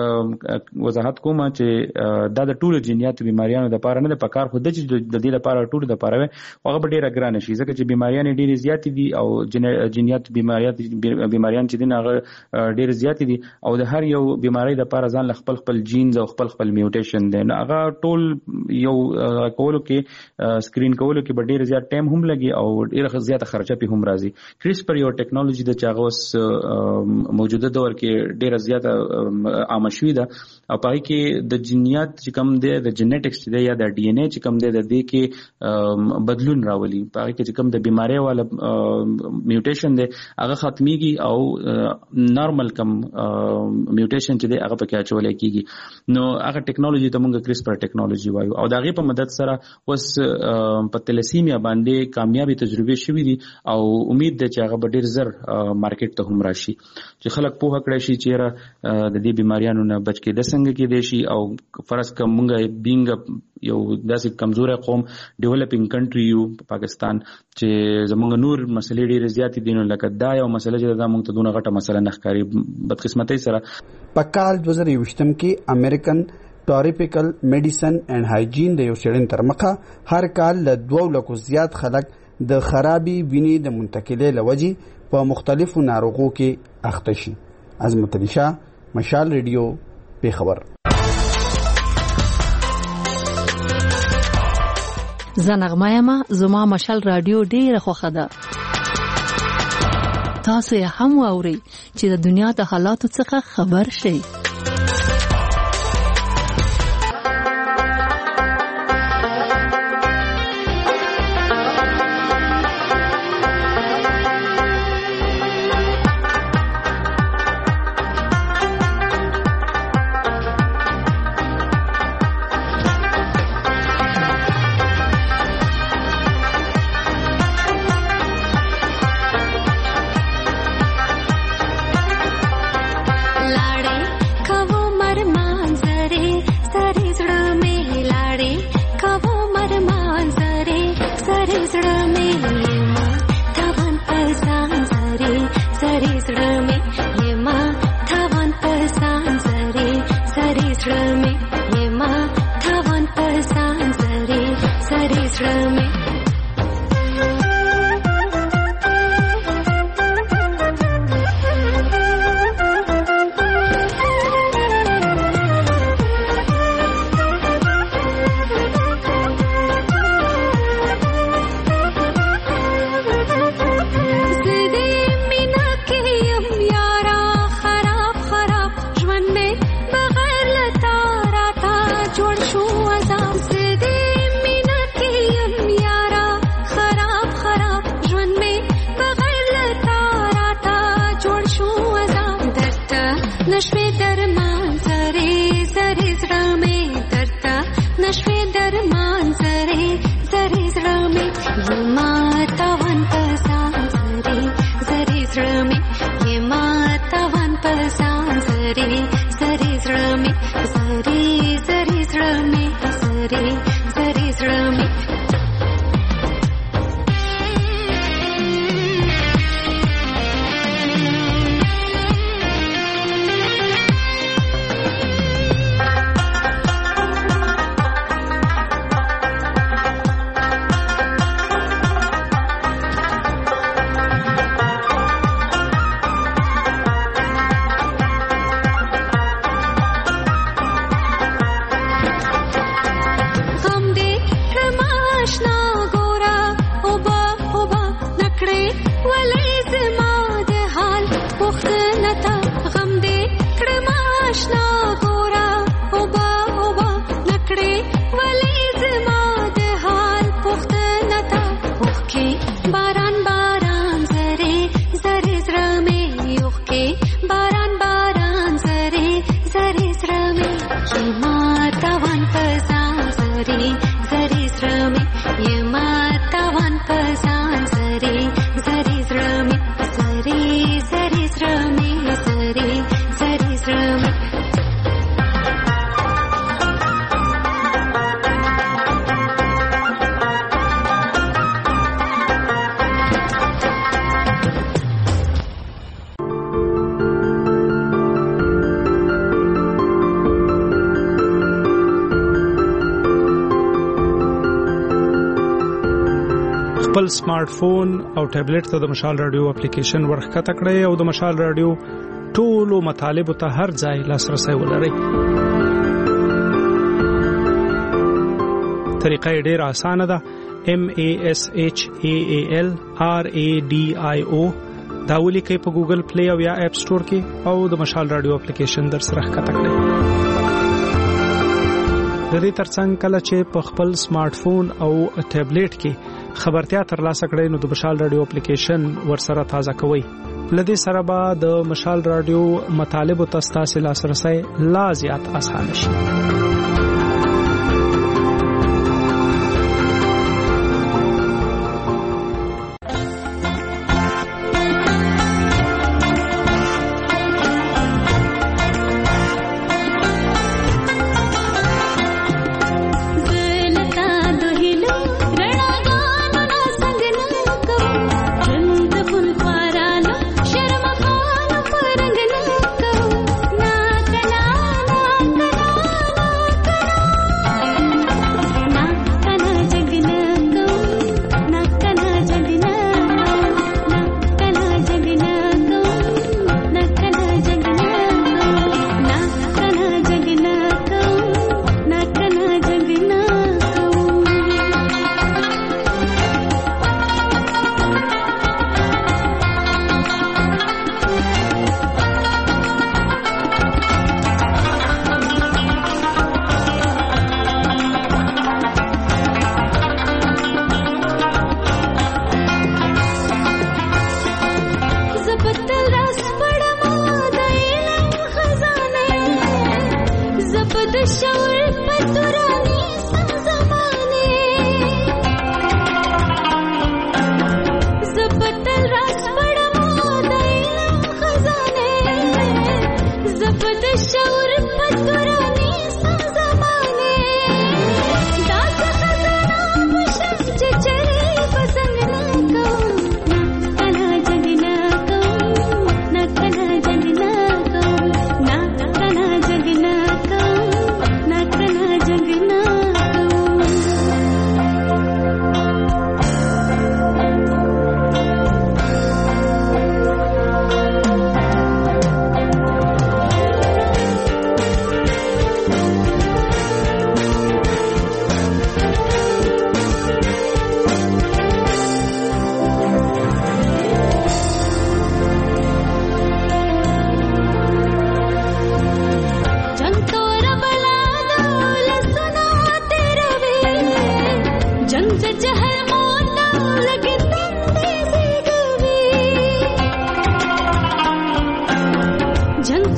یو وضاحت کوم چې دا د ټولو جنیاتي بیماریاں د لپاره نه د پکار خو د دې لپاره ټول د لپاره هغه ډیره ګرانه شي ځکه چې بیماریاں ډیره زیات دي او جنیات بیماریات بیماریان چې دین هغه ډیر زیات دي او د هر یو بیماری د لپاره ځان خپل خپل جینز او خپل خپل میوټیشن دي هغه ټول یو کولو کې سکرین کولو کې ډیر زیات ټایم هم لګي او ډیر زیات خرچه په هم راځي. کریسپر یو ټیکنالوژي د چاغوس موجوده دور کې ډیر زیات عام شوې ده او پای کې د جنیات چې کم دي د جنټکس دی یا د ډي ان اے چې کم دي د دې کې بدلون راولي پای کې چې کم د بیماری والا میوټیشن دی هغه ختميږي او نارمل کم میوټیشن چې دی هغه پکې اچول کېږي. نو هغه ټیکنالوژي ته موږ کریسپر ټیکنالوژي وایو او دغه په مدد سره اوس په تلسیمیا باندې کامیابی تجربه شوې دي او امید ده چې هغه ډیر زر مارکیټ ته هم راشي چې خلک په هکړه شي چې د دې بیماریانو نه بچ کې د څنګه کې دي شي او فرض کوم موږ بینګ یو داسې کمزوري قوم ډیولپینګ کنټری یو پاکستان چې زموږ نور مسلې ډېرې زیاتې دي نو لکه دا یو مسله چې دا موږ ته دونه غټه مسله نه ښکاري بدقسمتۍ سره. په کال دوه زره یوویشتم کې امریکن ټاریپیکل میډیسن اینډ هایجین د یو شړن تر مخه هر کال له دوه لکو زیات خلک د خرابي وینې د منتقلې لوجي په مختلفو ناروغو کې اخته شي. عظمت علي شاه مشال ریډیو پیښور. زنغمایما زما مشال رادیو ډیره خوښه ده. تاسو یې هم واورئ چې د دنیا د حالاتو څخه خبر شئ. خپل سمارټ فون او ټابلیټ ته د مشال رادیو اپلیکیشن ورخکته کړئ او د مشال رادیو ټولو مطالب ته هر ځای لاسرسي ولرئ. طریقه ډېر اسانه ده. M A S H A A L R A D I O دا ولیکئ په ګوګل پلی او یا اپ سٹور کې او د مشال رادیو اپلیکیشن در سره ښکته کړئ. د دې ترڅنګ کله چې په خپل سمارټ فون او ټابلیټ کې خبرتیا ترلاسه کړئ نو د مشال رادیو اپلیکیشن ورسره تازه کوئ. لدې سره به د مشال رادیو مطالب او تاسو لاسرسي لا زیات اسانه شي.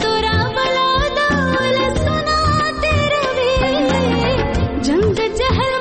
जंग जहर